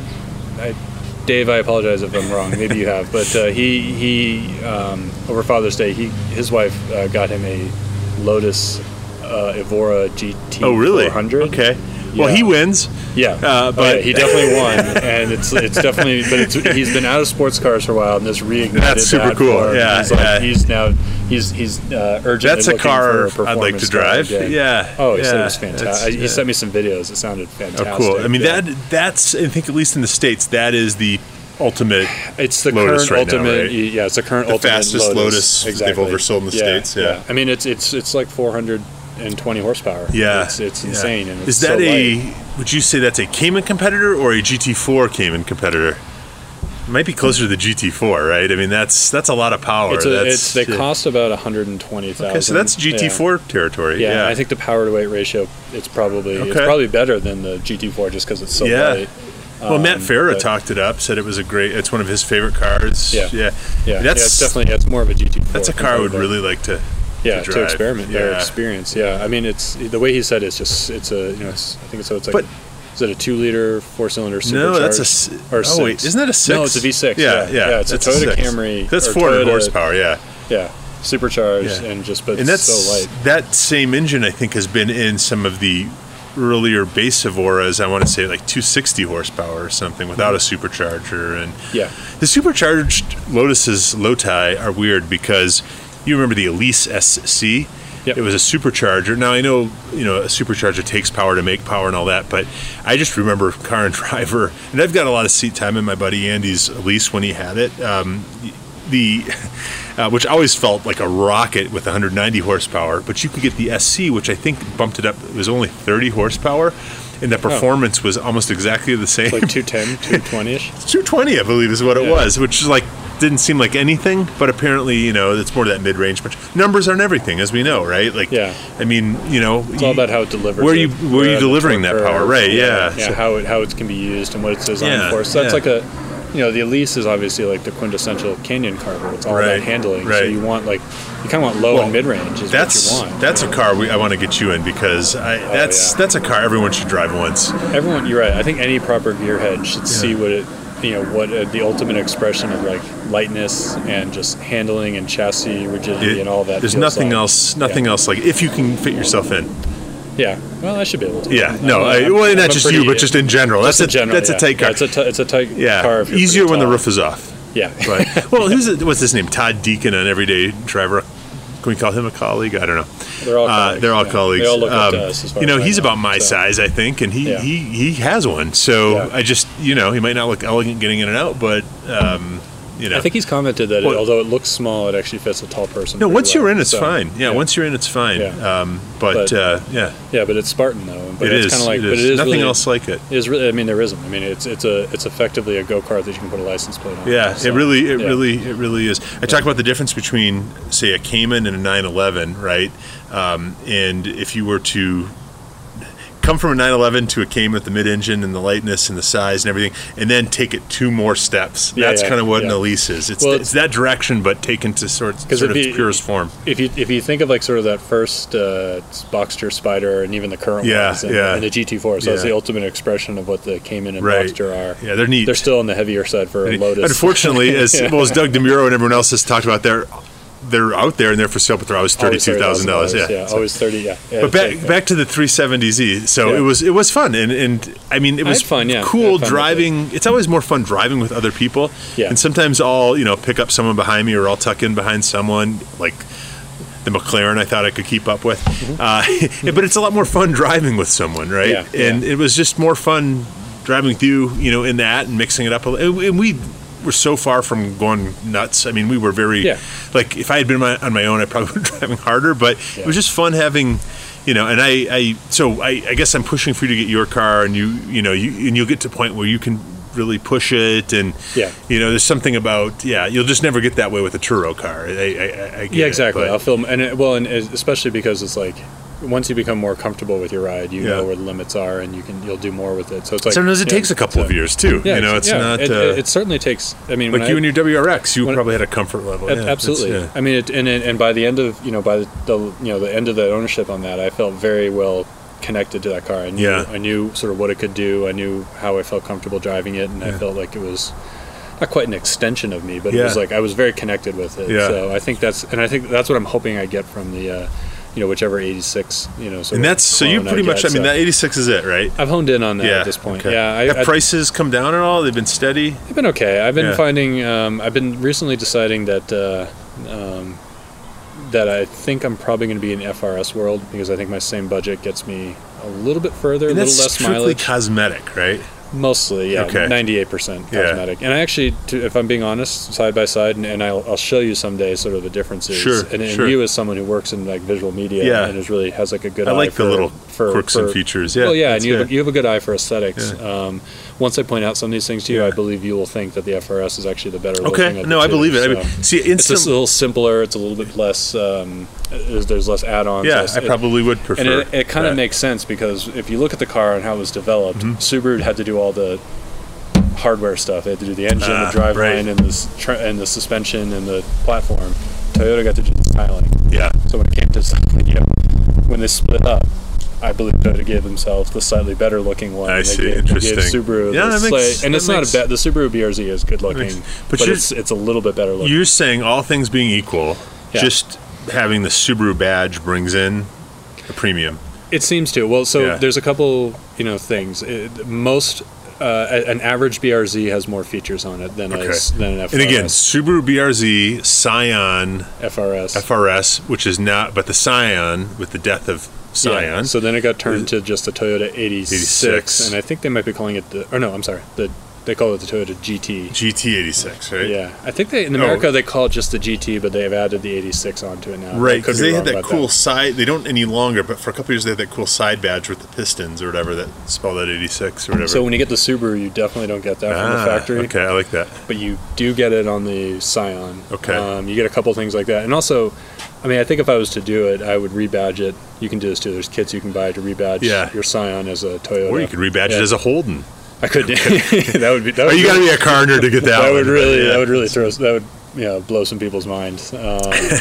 Speaker 2: I, Dave, I apologize if I'm wrong. Maybe you have, but uh, he he um, over Father's Day, he his wife uh, got him a Lotus uh, Evora G T
Speaker 1: Oh, really?
Speaker 2: four hundred.
Speaker 1: Okay. Well,
Speaker 2: Yeah.
Speaker 1: he wins.
Speaker 2: Yeah,
Speaker 1: Uh,
Speaker 2: Oh,
Speaker 1: but-
Speaker 2: yeah, he definitely won, and it's it's definitely. But it's, he's been out of sports cars for a while, and this reignited.
Speaker 1: That's super
Speaker 2: that
Speaker 1: cool.
Speaker 2: for him.
Speaker 1: Yeah,
Speaker 2: he's, like,
Speaker 1: yeah.
Speaker 2: he's now he's he's uh, urgently
Speaker 1: That's a
Speaker 2: looking
Speaker 1: car
Speaker 2: for a
Speaker 1: I'd like to
Speaker 2: performance car
Speaker 1: drive.
Speaker 2: again.
Speaker 1: Yeah.
Speaker 2: Oh, he said it
Speaker 1: yeah.
Speaker 2: was
Speaker 1: That's-
Speaker 2: fantastic. He
Speaker 1: yeah.
Speaker 2: sent me some videos. It sounded fantastic.
Speaker 1: Oh, cool. I mean,
Speaker 2: Yeah.
Speaker 1: that that's I think at least in the states that is the ultimate.
Speaker 2: It's the
Speaker 1: Lotus
Speaker 2: current
Speaker 1: right now,
Speaker 2: ultimate.
Speaker 1: right?
Speaker 2: Yeah, it's the current
Speaker 1: The
Speaker 2: ultimate
Speaker 1: fastest
Speaker 2: Lotus.
Speaker 1: Lotus they've
Speaker 2: exactly.
Speaker 1: oversold in the States, yeah.
Speaker 2: I mean, it's it's it's like four hundred twenty horsepower.
Speaker 1: Yeah.
Speaker 2: it's, it's
Speaker 1: yeah.
Speaker 2: insane. And it's
Speaker 1: is that
Speaker 2: so
Speaker 1: a?
Speaker 2: light.
Speaker 1: Would you say that's a Cayman competitor or a G T four Cayman competitor? It might be closer to the G T four, right? I mean, that's that's a lot of power.
Speaker 2: It's, a,
Speaker 1: that's,
Speaker 2: it's they
Speaker 1: yeah.
Speaker 2: cost about one hundred twenty thousand.
Speaker 1: Okay, so that's G T four territory.
Speaker 2: Yeah,
Speaker 1: Yeah,
Speaker 2: I think the power to weight ratio it's probably it's
Speaker 1: Okay.
Speaker 2: probably better than the G T four just because it's so
Speaker 1: Yeah.
Speaker 2: light.
Speaker 1: Well, Matt
Speaker 2: Um,
Speaker 1: Farah
Speaker 2: but-
Speaker 1: talked it up, said it was a great. It's one of his favorite cars.
Speaker 2: Yeah.
Speaker 1: yeah,
Speaker 2: Yeah,
Speaker 1: That's
Speaker 2: yeah, it's definitely yeah, it's more of a G T four.
Speaker 1: that's a car I would
Speaker 2: compared to-
Speaker 1: really like to.
Speaker 2: yeah
Speaker 1: to
Speaker 2: to,
Speaker 1: drive.
Speaker 2: experiment their
Speaker 1: Yeah.
Speaker 2: experience. Yeah, I mean it's the way he said it's just it's a you know it's, I think it's so it's like
Speaker 1: But-
Speaker 2: is it a two liter four cylinder supercharged?
Speaker 1: No, that's a. s-
Speaker 2: or
Speaker 1: oh
Speaker 2: six.
Speaker 1: wait, isn't that a six?
Speaker 2: No, it's a V six.
Speaker 1: Yeah, yeah,
Speaker 2: yeah. It's a
Speaker 1: that's
Speaker 2: Toyota
Speaker 1: six.
Speaker 2: Camry.
Speaker 1: That's
Speaker 2: or
Speaker 1: four hundred
Speaker 2: Toyota-
Speaker 1: horsepower. Yeah,
Speaker 2: Yeah, supercharged
Speaker 1: Yeah.
Speaker 2: and just but
Speaker 1: and that's
Speaker 2: it's so light.
Speaker 1: that same engine. I think has been in some of the earlier base Evoras. I want to say like two hundred sixty horsepower or something without a supercharger. And
Speaker 2: Yeah.
Speaker 1: the supercharged Lotus's Lotai are weird because you remember the Elise S C.
Speaker 2: Yep.
Speaker 1: It was a supercharger. Now I know you know a supercharger takes power to make power and all that, but I just remember Car and Driver, and I've got a lot of seat time in my buddy Andy's Elise when he had it. Um, the uh, which always felt like a rocket with one hundred ninety horsepower, but you could get the S C, which I think bumped it up. It was only thirty horsepower, and the performance was almost exactly the same.
Speaker 2: It's like two ten, two twenty-ish.
Speaker 1: two twenty, I believe, is what it
Speaker 2: Yeah.
Speaker 1: was, which is like didn't seem like anything, but apparently, you know, it's more to that mid-range. But numbers aren't everything, as we know, right? Like,
Speaker 2: Yeah.
Speaker 1: I mean, you know,
Speaker 2: It's all about how it delivers.
Speaker 1: Where
Speaker 2: it,
Speaker 1: you where
Speaker 2: at
Speaker 1: you
Speaker 2: the
Speaker 1: delivering
Speaker 2: torque
Speaker 1: that power,
Speaker 2: curve.
Speaker 1: right? Yeah,
Speaker 2: yeah.
Speaker 1: So-
Speaker 2: how it how it can be used and what it's designed
Speaker 1: Yeah,
Speaker 2: for. So that's
Speaker 1: yeah.
Speaker 2: like a, you know, the Elise is obviously like the quintessential Canyon car, but it's all
Speaker 1: Right,
Speaker 2: about handling. So
Speaker 1: right.
Speaker 2: you want like you kind of want low
Speaker 1: Well,
Speaker 2: and mid range is
Speaker 1: that's
Speaker 2: what you want.
Speaker 1: that's a car we, I want to get you in because I, that's
Speaker 2: yeah.
Speaker 1: that's a car everyone should drive once.
Speaker 2: Everyone, you're right. I think any proper gearhead should see what it, you know, what uh, the ultimate expression of like lightness and just handling and chassis rigidity
Speaker 1: It-
Speaker 2: and all that.
Speaker 1: There's
Speaker 2: feels
Speaker 1: nothing
Speaker 2: like.
Speaker 1: else, nothing
Speaker 2: Yeah.
Speaker 1: else like if you can fit yourself in.
Speaker 2: Yeah, well, I should be able to.
Speaker 1: Yeah,
Speaker 2: I'm-
Speaker 1: no, I,
Speaker 2: I'm-
Speaker 1: well,
Speaker 2: I'm
Speaker 1: not
Speaker 2: a
Speaker 1: just
Speaker 2: pretty-
Speaker 1: you, but just in general.
Speaker 2: just
Speaker 1: That's
Speaker 2: in
Speaker 1: a
Speaker 2: general,
Speaker 1: that's
Speaker 2: yeah.
Speaker 1: a tight car.
Speaker 2: Yeah, it's a t- it's a tight
Speaker 1: Yeah,
Speaker 2: car. If you're
Speaker 1: easier
Speaker 2: pretty
Speaker 1: when the
Speaker 2: tall.
Speaker 1: roof is off.
Speaker 2: Yeah,
Speaker 1: But well, who's it, what's his name? Todd Deacon, an everyday driver. Can we call him a colleague? I don't know.
Speaker 2: They're all
Speaker 1: Uh,
Speaker 2: colleagues,
Speaker 1: they're all
Speaker 2: yeah.
Speaker 1: colleagues.
Speaker 2: They all look up to
Speaker 1: Um,
Speaker 2: us as far
Speaker 1: you know,
Speaker 2: as I
Speaker 1: he's
Speaker 2: know,
Speaker 1: about my
Speaker 2: so.
Speaker 1: size, I think, and he,
Speaker 2: Yeah.
Speaker 1: he he has one. So
Speaker 2: Yeah.
Speaker 1: I just, you know, he might not look elegant getting in and out, but um, you know,
Speaker 2: I think he's commented that
Speaker 1: Well-
Speaker 2: it, although it looks small, it actually fits a tall person.
Speaker 1: no.
Speaker 2: pretty
Speaker 1: Once you're
Speaker 2: well.
Speaker 1: in, it's
Speaker 2: So,
Speaker 1: fine. Yeah, once you're in, it's fine.
Speaker 2: Yeah.
Speaker 1: Um, but
Speaker 2: But-
Speaker 1: uh, yeah,
Speaker 2: yeah, but it's Spartan though. But
Speaker 1: it
Speaker 2: it's
Speaker 1: is.
Speaker 2: kind of like,
Speaker 1: it
Speaker 2: but
Speaker 1: is.
Speaker 2: it is
Speaker 1: Nothing
Speaker 2: really,
Speaker 1: else like it.
Speaker 2: Is really, I mean, there isn't. I mean, it's it's a it's effectively a go kart that you can put a license plate on.
Speaker 1: Yeah,
Speaker 2: So,
Speaker 1: it really, it
Speaker 2: yeah.
Speaker 1: really, it really is. I talk about the difference between, say, a Cayman and a nine eleven, right? Um, and if you were to come from a nine eleven to a Cayman with the mid-engine and the lightness and the size and everything, and then take it two more steps,
Speaker 2: Yeah,
Speaker 1: that's
Speaker 2: yeah,
Speaker 1: kind of what an
Speaker 2: yeah.
Speaker 1: Elise is. It's,
Speaker 2: Well,
Speaker 1: it's that direction, but taken to sort,
Speaker 2: 'Cause
Speaker 1: sort of
Speaker 2: if
Speaker 1: its
Speaker 2: you-
Speaker 1: purest form.
Speaker 2: If you if you think of like sort of that first uh, Boxster Spider and even the current
Speaker 1: Yeah,
Speaker 2: ones and,
Speaker 1: yeah.
Speaker 2: and the G T four, so it's
Speaker 1: Yeah.
Speaker 2: the ultimate expression of what the Cayman and
Speaker 1: Right.
Speaker 2: Boxster are.
Speaker 1: Yeah, they're neat.
Speaker 2: They're still on the heavier side for a Lotus.
Speaker 1: Unfortunately, as
Speaker 2: Yeah.
Speaker 1: well as Doug DeMuro and everyone else has talked about, they're they're out there and they're for sale, but they're always
Speaker 2: Always
Speaker 1: thirty-two thousand dollars. Yeah,
Speaker 2: Yeah,
Speaker 1: So-
Speaker 2: always thirty. Yeah. yeah
Speaker 1: But
Speaker 2: it's
Speaker 1: back
Speaker 2: like-
Speaker 1: back to the three seventy Z. So
Speaker 2: Yeah.
Speaker 1: it was it was fun, and and I mean it
Speaker 2: I
Speaker 1: was
Speaker 2: had fun, yeah. I
Speaker 1: cool
Speaker 2: had fun with
Speaker 1: driving. It's always more fun driving with other people.
Speaker 2: Yeah.
Speaker 1: And sometimes I'll you know pick up someone behind me, or I'll tuck in behind someone. Like the McLaren I thought I could keep up with. Mm-hmm. Uh, but it's a lot more fun driving with someone, right?
Speaker 2: Yeah,
Speaker 1: and
Speaker 2: yeah.
Speaker 1: it was just more fun driving with you, you know, in that and mixing it up. And we were so far from going nuts. I mean, we were very,
Speaker 2: yeah.
Speaker 1: like, if I had been my, on my own, I probably would be driving harder, but yeah. it was just fun having, you know, and I, I so I, I guess I'm pushing for you to get your car, and you, you know, you, and you'll get to a point where you can really push it, and,
Speaker 2: yeah.
Speaker 1: you know, there's something about, yeah, you'll just never get that way with a Turo car. I, I, I get
Speaker 2: yeah, exactly.
Speaker 1: It,
Speaker 2: I'll film, and it, well, and especially because it's like, once you become more comfortable with your ride, you yeah. know where the limits are, and you can you'll do more with it. So it's like
Speaker 1: sometimes it takes know, a couple of years too.
Speaker 2: Yeah,
Speaker 1: you know, it's
Speaker 2: yeah,
Speaker 1: not.
Speaker 2: It,
Speaker 1: uh,
Speaker 2: it, it certainly takes. I mean,
Speaker 1: like you
Speaker 2: I,
Speaker 1: and your W R X, you
Speaker 2: when,
Speaker 1: probably had a comfort level.
Speaker 2: A,
Speaker 1: yeah,
Speaker 2: absolutely.
Speaker 1: Yeah.
Speaker 2: I mean, it, and and by the end of you know by the, the you know the end of the ownership on that, I felt very well connected to that car. I knew
Speaker 1: yeah.
Speaker 2: I knew sort of what it could do. I knew how I felt comfortable driving it, and yeah. I felt like it was not quite an extension of me, but
Speaker 1: yeah.
Speaker 2: it was like I was very connected with it.
Speaker 1: Yeah.
Speaker 2: So I think that's and I think that's what I'm hoping I get from the. Uh, You know, whichever eighty-six, you know, sort
Speaker 1: and that's so you pretty I much. Get, I mean, so that eighty-six is it, right?
Speaker 2: I've honed in on that
Speaker 1: yeah,
Speaker 2: at this point.
Speaker 1: Okay.
Speaker 2: Yeah, I,
Speaker 1: have
Speaker 2: I,
Speaker 1: prices come down at all? They've been steady.
Speaker 2: They've been okay. I've been
Speaker 1: yeah.
Speaker 2: finding. Um, I've been recently deciding that uh, um, that I think I'm probably going to be in F R S world because I think my same budget gets me a little bit further,
Speaker 1: and
Speaker 2: a little less mileage.
Speaker 1: Strictly cosmetic, right?
Speaker 2: Mostly, yeah,
Speaker 1: okay.
Speaker 2: ninety-eight percent cosmetic.
Speaker 1: Yeah.
Speaker 2: And I actually, to, if I'm being honest, side by side, and, and I'll, I'll show you someday sort of the differences.
Speaker 1: Sure,
Speaker 2: and, and
Speaker 1: sure.
Speaker 2: you as someone who works in like visual media
Speaker 1: yeah.
Speaker 2: and is really has like a good
Speaker 1: I
Speaker 2: eye
Speaker 1: like
Speaker 2: for,
Speaker 1: the little
Speaker 2: for,
Speaker 1: quirks
Speaker 2: for,
Speaker 1: and features. Yeah,
Speaker 2: well, yeah, and you have,
Speaker 1: good.
Speaker 2: you have a good eye for aesthetics.
Speaker 1: Yeah.
Speaker 2: Um, once I point out some of these things to you,
Speaker 1: yeah.
Speaker 2: I believe you will think that the F R S is actually the better
Speaker 1: okay.
Speaker 2: looking of
Speaker 1: no,
Speaker 2: the
Speaker 1: I
Speaker 2: two.
Speaker 1: believe it.
Speaker 2: So
Speaker 1: I mean, see, instant,
Speaker 2: it's a little simpler. It's a little bit less. Um, there's, there's less add-ons.
Speaker 1: Yeah,
Speaker 2: less,
Speaker 1: I probably
Speaker 2: it,
Speaker 1: would prefer.
Speaker 2: And it, it kind of
Speaker 1: that.
Speaker 2: makes sense because if you look at the car and how it was developed,
Speaker 1: mm-hmm.
Speaker 2: Subaru had to do all the hardware stuff. They had to do the engine,
Speaker 1: uh,
Speaker 2: the driveline,
Speaker 1: right.
Speaker 2: and the tra- and the suspension and the platform. Toyota got to do the styling.
Speaker 1: Yeah.
Speaker 2: So when it came to styling, you know, when they split up, I believe Toyota gave themselves the slightly better looking one.
Speaker 1: I
Speaker 2: they
Speaker 1: see.
Speaker 2: Gave,
Speaker 1: Interesting.
Speaker 2: They gave Subaru
Speaker 1: yeah,
Speaker 2: the
Speaker 1: that makes,
Speaker 2: and it's
Speaker 1: that
Speaker 2: not
Speaker 1: makes,
Speaker 2: a bad. The Subaru B R Z is good looking,
Speaker 1: makes,
Speaker 2: but,
Speaker 1: but
Speaker 2: it's it's a little bit better looking.
Speaker 1: You're saying all things being equal, yeah. just having the Subaru badge brings in a premium.
Speaker 2: It seems to. Well, so
Speaker 1: yeah.
Speaker 2: there's a couple, you know, things. It, most uh, an average B R Z has more features on it than
Speaker 1: okay.
Speaker 2: a, than an F R S.
Speaker 1: And again, Subaru B R Z, Scion,
Speaker 2: F R S,
Speaker 1: F R S, which is not, but the Scion with the death of Scion.
Speaker 2: Yeah. So then it got turned to just the Toyota eighty-six,
Speaker 1: eighty-six,
Speaker 2: and I think they might be calling it the. Or no, I'm sorry, the. They call it the Toyota G T.
Speaker 1: G T eighty-six, right?
Speaker 2: Yeah, I think they in America oh. they call it just the G T, but they have added the eighty-six onto it now.
Speaker 1: Right, because
Speaker 2: be
Speaker 1: they had that cool
Speaker 2: that.
Speaker 1: side. They don't any longer, but for a couple of years they had that cool side badge with the pistons or whatever that spelled out eighty-six or whatever.
Speaker 2: So when you get the Subaru, you definitely don't get that ah, from the factory.
Speaker 1: Okay, I like that.
Speaker 2: But you do get it on the Scion.
Speaker 1: Okay.
Speaker 2: Um, you get a couple things like that, and also, I mean, I think if I was to do it, I would rebadge it. You can do this too. There's kits you can buy to rebadge
Speaker 1: yeah.
Speaker 2: your Scion as a Toyota,
Speaker 1: or you could rebadge
Speaker 2: yeah.
Speaker 1: it as a Holden.
Speaker 2: I could. that would be. That would
Speaker 1: oh, you got to be a car nerd to get that.
Speaker 2: that
Speaker 1: one,
Speaker 2: would really.
Speaker 1: yeah.
Speaker 2: That would really throw. That would you know blow some people's minds. Um,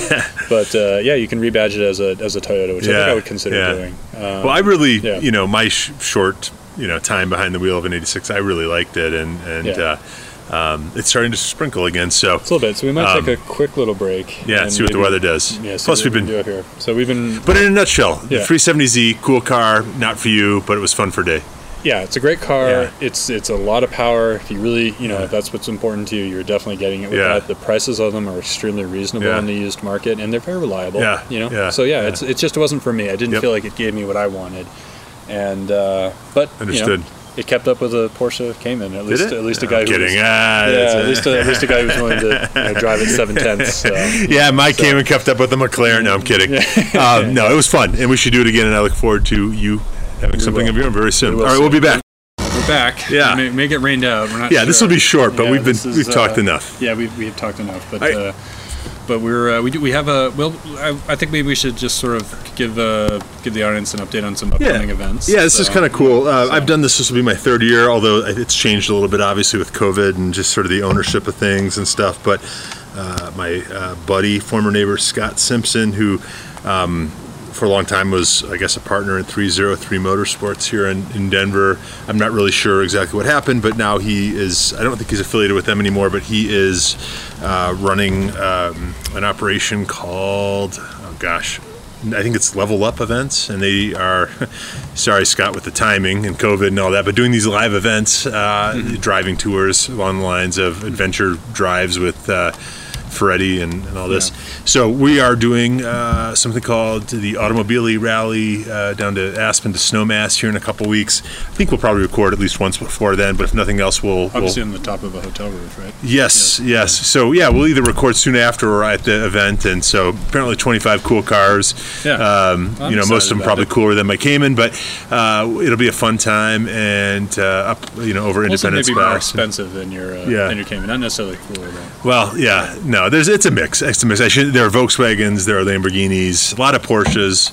Speaker 2: but uh, yeah, you can rebadge it as a as a Toyota, which
Speaker 1: yeah.
Speaker 2: I think I would consider
Speaker 1: yeah.
Speaker 2: doing. Um,
Speaker 1: well, I really,
Speaker 2: yeah.
Speaker 1: you know, my sh- short, you know, time behind the wheel of an eighty-six, I really liked it, and and
Speaker 2: yeah.
Speaker 1: uh, um, it's starting to sprinkle again. So
Speaker 2: it's a little bit. So we might
Speaker 1: um,
Speaker 2: take a quick little break.
Speaker 1: Yeah, and see what
Speaker 2: maybe,
Speaker 1: the weather does.
Speaker 2: Yeah,
Speaker 1: Plus, we've been
Speaker 2: do it here. So we've been.
Speaker 1: But in a nutshell,
Speaker 2: yeah.
Speaker 1: the three seventy Z, cool car, not for you, but it was fun for day.
Speaker 2: Yeah, it's a great car.
Speaker 1: Yeah.
Speaker 2: It's it's a lot of power. If you really, you know,
Speaker 1: yeah.
Speaker 2: if that's what's important to you, you're definitely getting it with
Speaker 1: yeah.
Speaker 2: that. The prices of them are extremely reasonable
Speaker 1: yeah.
Speaker 2: in the used market, and they're very reliable.
Speaker 1: Yeah.
Speaker 2: You know.
Speaker 1: Yeah.
Speaker 2: So yeah,
Speaker 1: yeah.
Speaker 2: it's it just wasn't for me. I didn't
Speaker 1: yep.
Speaker 2: feel like it gave me what I wanted, and uh, but
Speaker 1: understood.
Speaker 2: You know, it kept up with a Porsche Cayman. At least,
Speaker 1: Did it?
Speaker 2: at least a
Speaker 1: No,
Speaker 2: guy
Speaker 1: I'm
Speaker 2: who
Speaker 1: kidding.
Speaker 2: was,
Speaker 1: Ah,
Speaker 2: yeah, at least, a, at least a guy who was willing to you know, drive at seven tenths. So.
Speaker 1: Yeah, my
Speaker 2: so.
Speaker 1: Cayman kept up with the McLaren. No, I'm kidding. um, no, it was fun, and we should do it again. And I look forward to you having
Speaker 2: we
Speaker 1: something
Speaker 2: will.
Speaker 1: of your own very soon.
Speaker 2: We
Speaker 1: All right,
Speaker 2: soon.
Speaker 1: we'll be back.
Speaker 2: We're back.
Speaker 1: Yeah.
Speaker 2: May, may get rained out. We're not
Speaker 1: yeah,
Speaker 2: sure.
Speaker 1: this will be short, but
Speaker 2: yeah,
Speaker 1: we've been
Speaker 2: is,
Speaker 1: we've
Speaker 2: uh,
Speaker 1: talked enough.
Speaker 2: Yeah, we've we've talked enough, but.
Speaker 1: I,
Speaker 2: uh, But we're uh, we do we have a well I, I think maybe we should just sort of give uh, give the audience an update on some upcoming
Speaker 1: yeah.
Speaker 2: events.
Speaker 1: Yeah, this
Speaker 2: so,
Speaker 1: is kind of cool. Uh,
Speaker 2: so.
Speaker 1: I've done this. This will be my third year, although it's changed a little bit, obviously with COVID and just sort of the ownership of things and stuff. But uh, my uh, buddy, former neighbor Scott Simpson, who um, for a long time was, I guess, a partner in three oh three Motorsports here in, in Denver. I'm not really sure exactly what happened, but now he is, I don't think he's affiliated with them anymore, but he is uh, running um, an operation called, oh gosh, I think it's Level Up Events, and they are, sorry Scott with the timing and COVID and all that, but doing these live events, uh, mm-hmm. driving tours along the lines of adventure drives with uh, Ferretti and, and all this. So we are doing uh, something called the Automobili Rally uh, down to Aspen to Snowmass here in a couple weeks. I think we'll probably record at least once before then, but if nothing else, we'll...
Speaker 2: Obviously
Speaker 1: we'll,
Speaker 2: on the top of a hotel roof, right?
Speaker 1: Yes, yes, yes. So, yeah, we'll either record soon after or at the event, and so apparently twenty-five cool cars.
Speaker 2: Yeah.
Speaker 1: Um, you know, most of them probably
Speaker 2: it.
Speaker 1: cooler than my Cayman, but uh, it'll be a fun time, and uh, up, you know, over
Speaker 2: also
Speaker 1: Independence
Speaker 2: maybe more
Speaker 1: Pass.
Speaker 2: expensive than your, uh,
Speaker 1: Yeah.
Speaker 2: than your Cayman. Not necessarily cooler, though.
Speaker 1: Well, yeah, no, there's it's a mix. It's a mix. I should, there are Volkswagens, there are Lamborghinis, a lot of Porsches,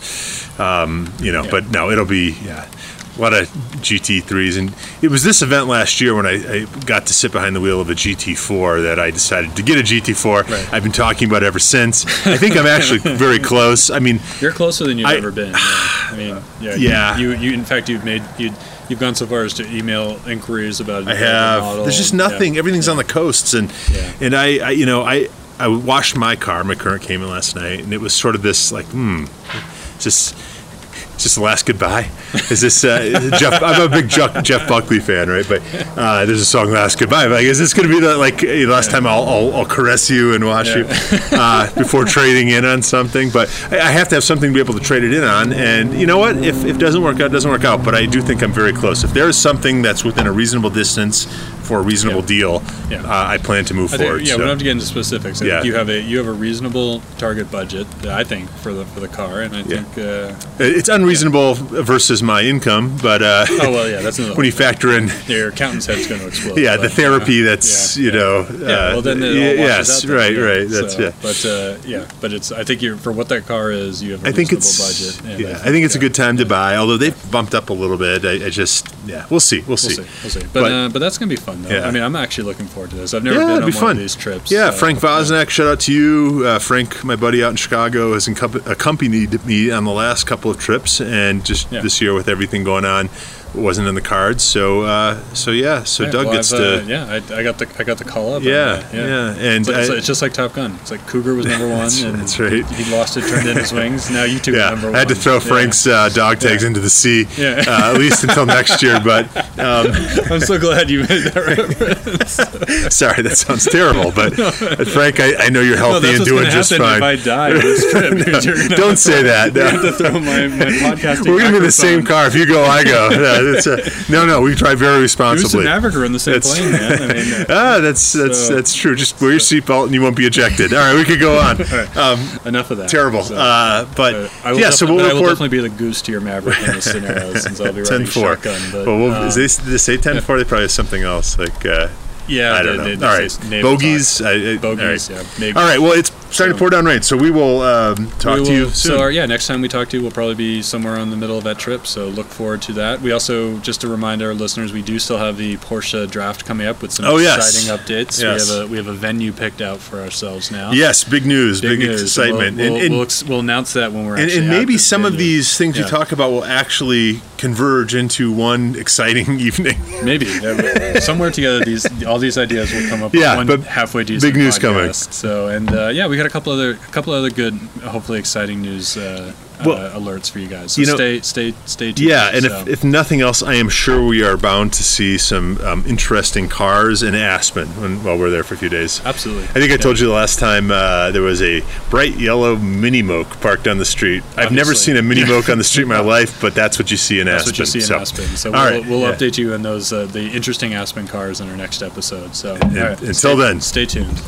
Speaker 1: um, you know,
Speaker 2: Yeah.
Speaker 1: but no, it'll be, yeah, a lot of G T threes. And it was this event last year when I, I got to sit behind the wheel of a G T four that I decided to get a G T four.
Speaker 2: Right.
Speaker 1: I've been talking about it ever since. I think I'm actually very close. I mean,
Speaker 2: You're closer than you've
Speaker 1: I-
Speaker 2: ever been. Yeah. I mean, yeah.
Speaker 1: Yeah.
Speaker 2: You, you, you, in fact, you've made, you you've gone so far as to email inquiries about
Speaker 1: I
Speaker 2: the
Speaker 1: have.
Speaker 2: model.
Speaker 1: There's just
Speaker 2: Yeah.
Speaker 1: nothing. Everything's on the coasts, and
Speaker 2: Yeah.
Speaker 1: and I, I, you know, I I washed my car, my current Cayman, last night, and it was sort of this like, hmm, just. Is this the last goodbye? Is this uh, Jeff? I'm a big Jeff, Jeff Buckley fan, right? But uh, there's a song "Last Goodbye." But like, is this going to be the like the last time I'll, I'll, I'll caress you and wash
Speaker 2: Yeah.
Speaker 1: you uh, before trading in on something? But I, I have to have something to be able to trade it in on. And you know what? If, if it doesn't work out, it doesn't work out. But I do think I'm very close. If there is something that's within a reasonable distance for a reasonable
Speaker 2: Yeah.
Speaker 1: deal,
Speaker 2: Yeah.
Speaker 1: uh, I plan to move
Speaker 2: I think,
Speaker 1: forward.
Speaker 2: yeah,
Speaker 1: so.
Speaker 2: we don't have to get into specifics. I
Speaker 1: Yeah.
Speaker 2: think you have a you have a reasonable target budget, I think, for the for the car, and I
Speaker 1: Yeah.
Speaker 2: think. Uh,
Speaker 1: It's unreasonable versus my income, but uh,
Speaker 2: oh well, yeah, that's another.
Speaker 1: when you factor in.
Speaker 2: your accountant's head's going to explode.
Speaker 1: Yeah, the
Speaker 2: but,
Speaker 1: therapy
Speaker 2: uh,
Speaker 1: that's,
Speaker 2: yeah,
Speaker 1: you
Speaker 2: yeah.
Speaker 1: know.
Speaker 2: Yeah,
Speaker 1: uh,
Speaker 2: well then it all
Speaker 1: y-
Speaker 2: washes
Speaker 1: yes,
Speaker 2: out then,
Speaker 1: right,
Speaker 2: yeah.
Speaker 1: right. That's
Speaker 2: So,
Speaker 1: yeah.
Speaker 2: But uh, yeah, but it's. I think you're for what that car is. You have a
Speaker 1: I think
Speaker 2: reasonable
Speaker 1: it's
Speaker 2: budget.
Speaker 1: yeah.
Speaker 2: and
Speaker 1: I think it's a
Speaker 2: yeah.
Speaker 1: good time to buy. Although they've bumped up a little bit. I, I just yeah. We'll see. We'll
Speaker 2: We'll
Speaker 1: see.
Speaker 2: see. We'll see. But
Speaker 1: But-
Speaker 2: uh, but that's gonna be fun though.
Speaker 1: Yeah.
Speaker 2: I mean, I'm actually looking forward to this. I've never
Speaker 1: Yeah,
Speaker 2: been
Speaker 1: it'd
Speaker 2: on
Speaker 1: be
Speaker 2: one
Speaker 1: fun.
Speaker 2: of these trips.
Speaker 1: Yeah,
Speaker 2: so,
Speaker 1: Frank Vosnak, shout out to you. Uh, Frank, my buddy out in Chicago, has incom- accompanied me on the last couple of trips, and just
Speaker 2: Yeah.
Speaker 1: this year with everything going on, it wasn't in the cards. So, uh, so yeah. So
Speaker 2: Yeah,
Speaker 1: Doug
Speaker 2: well,
Speaker 1: gets
Speaker 2: I've,
Speaker 1: to.
Speaker 2: uh, yeah, I, I got the I got the call up.
Speaker 1: Yeah,
Speaker 2: and, uh,
Speaker 1: yeah, and
Speaker 2: it's, like- it's,
Speaker 1: I-
Speaker 2: like- it's just like Top Gun. It's like Cougar was number one,
Speaker 1: That's-
Speaker 2: and
Speaker 1: that's right.
Speaker 2: he lost it, turned in his wings. Now you two are
Speaker 1: Yeah,
Speaker 2: number one.
Speaker 1: I had to throw
Speaker 2: Yeah.
Speaker 1: Frank's uh, dog tags
Speaker 2: Yeah.
Speaker 1: into the sea,
Speaker 2: Yeah.
Speaker 1: uh, at least until next year. But um,
Speaker 2: I'm so glad you made that reference.
Speaker 1: sorry, that sounds terrible. But, but Frank, I, I know you're
Speaker 2: No,
Speaker 1: healthy
Speaker 2: that's
Speaker 1: and
Speaker 2: what's
Speaker 1: doing
Speaker 2: gonna
Speaker 1: just
Speaker 2: happen
Speaker 1: fine.
Speaker 2: if I die on this trip. is you're gonna
Speaker 1: Don't say that.
Speaker 2: You have
Speaker 1: No.
Speaker 2: to throw my, my podcasting.
Speaker 1: We're gonna be in the same
Speaker 2: microphone.
Speaker 1: car. If you go, I go. Yeah, it's a, no, no, we drive very
Speaker 2: Goose and
Speaker 1: responsibly.
Speaker 2: Maverick are in the same
Speaker 1: That's-
Speaker 2: plane, man. I mean, uh,
Speaker 1: Ah, that's that's
Speaker 2: So-
Speaker 1: that's true. Just wear your seatbelt and you won't be ejected. All right, we could go on. Um,
Speaker 2: enough of that.
Speaker 1: terrible.
Speaker 2: So,
Speaker 1: Uh, but
Speaker 2: uh, I will
Speaker 1: yeah,
Speaker 2: defi-
Speaker 1: so we'll
Speaker 2: but I will
Speaker 1: report
Speaker 2: definitely be the goose to your Maverick in this scenario, since I'll be
Speaker 1: ten
Speaker 2: riding
Speaker 1: four.
Speaker 2: shotgun. But,
Speaker 1: Well, we'll,
Speaker 2: uh,
Speaker 1: is they, did they say ten four? They probably have something else like. Uh,
Speaker 2: yeah,
Speaker 1: I don't
Speaker 2: they,
Speaker 1: know.
Speaker 2: They, they
Speaker 1: All
Speaker 2: say
Speaker 1: right,
Speaker 2: naval
Speaker 1: bogeys.
Speaker 2: talk.
Speaker 1: I, I,
Speaker 2: Bogeys,
Speaker 1: all right.
Speaker 2: yeah, maybe.
Speaker 1: All right. Well, it's starting
Speaker 2: So-
Speaker 1: to pour down rain, so we will um, talk
Speaker 2: We
Speaker 1: to you
Speaker 2: will-
Speaker 1: soon.
Speaker 2: So, our, yeah, next time we talk to you, we'll probably be somewhere in the middle of that trip. So, look forward to that. We also, just to remind our listeners, we do still have the Porsche draft coming up with some
Speaker 1: Oh, yes.
Speaker 2: exciting updates.
Speaker 1: Yes.
Speaker 2: We have a we have a venue picked out for ourselves now.
Speaker 1: Yes, big news, big,
Speaker 2: news.
Speaker 1: excitement,
Speaker 2: We'll,
Speaker 1: and,
Speaker 2: we'll,
Speaker 1: and,
Speaker 2: we'll, ex- we'll announce that when we're
Speaker 1: and,
Speaker 2: actually
Speaker 1: and
Speaker 2: at
Speaker 1: maybe
Speaker 2: the
Speaker 1: some of
Speaker 2: venue.
Speaker 1: these things
Speaker 2: Yeah.
Speaker 1: we talk about will actually converge into one exciting evening.
Speaker 2: Maybe yeah, somewhere together, these all these ideas will come up.
Speaker 1: Yeah,
Speaker 2: with one
Speaker 1: but
Speaker 2: halfway decent
Speaker 1: big news coming.
Speaker 2: podcast. So, and uh, yeah, we got a couple other, a couple other good, hopefully exciting news uh,
Speaker 1: Well,
Speaker 2: uh, alerts for you guys. So
Speaker 1: you know-
Speaker 2: stay, stay, stay tuned.
Speaker 1: Yeah, and
Speaker 2: so.
Speaker 1: if, if nothing else, I am sure we are bound to see some um, interesting cars in Aspen when, while we're there for a few days.
Speaker 2: Absolutely.
Speaker 1: I think I told you the last time uh, there was a bright yellow Mini Moke parked on the street. I've never
Speaker 2: Obviously.
Speaker 1: seen a Mini Moke on the street in my life, but that's what you see in
Speaker 2: That's
Speaker 1: Aspen.
Speaker 2: what you see in
Speaker 1: so.
Speaker 2: Aspen. So
Speaker 1: All
Speaker 2: we'll,
Speaker 1: right,
Speaker 2: we'll
Speaker 1: yeah.
Speaker 2: update you on those uh, the interesting Aspen cars in our next episode. So
Speaker 1: And-
Speaker 2: all right,
Speaker 1: until
Speaker 2: stay-
Speaker 1: then.
Speaker 2: stay tuned.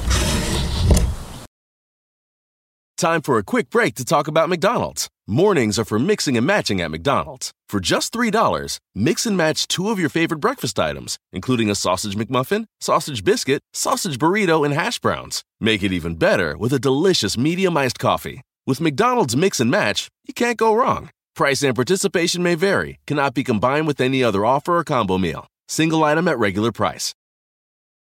Speaker 3: Time for a quick break to talk about McDonald's. Mornings are for mixing and matching at McDonald's. For just three dollars, mix and match two of your favorite breakfast items, including a sausage McMuffin, sausage biscuit, sausage burrito, and hash browns. Make it even better with a delicious medium iced coffee. With McDonald's Mix and Match, you can't go wrong. Price and participation may vary, cannot be combined with any other offer or combo meal. Single item at regular price.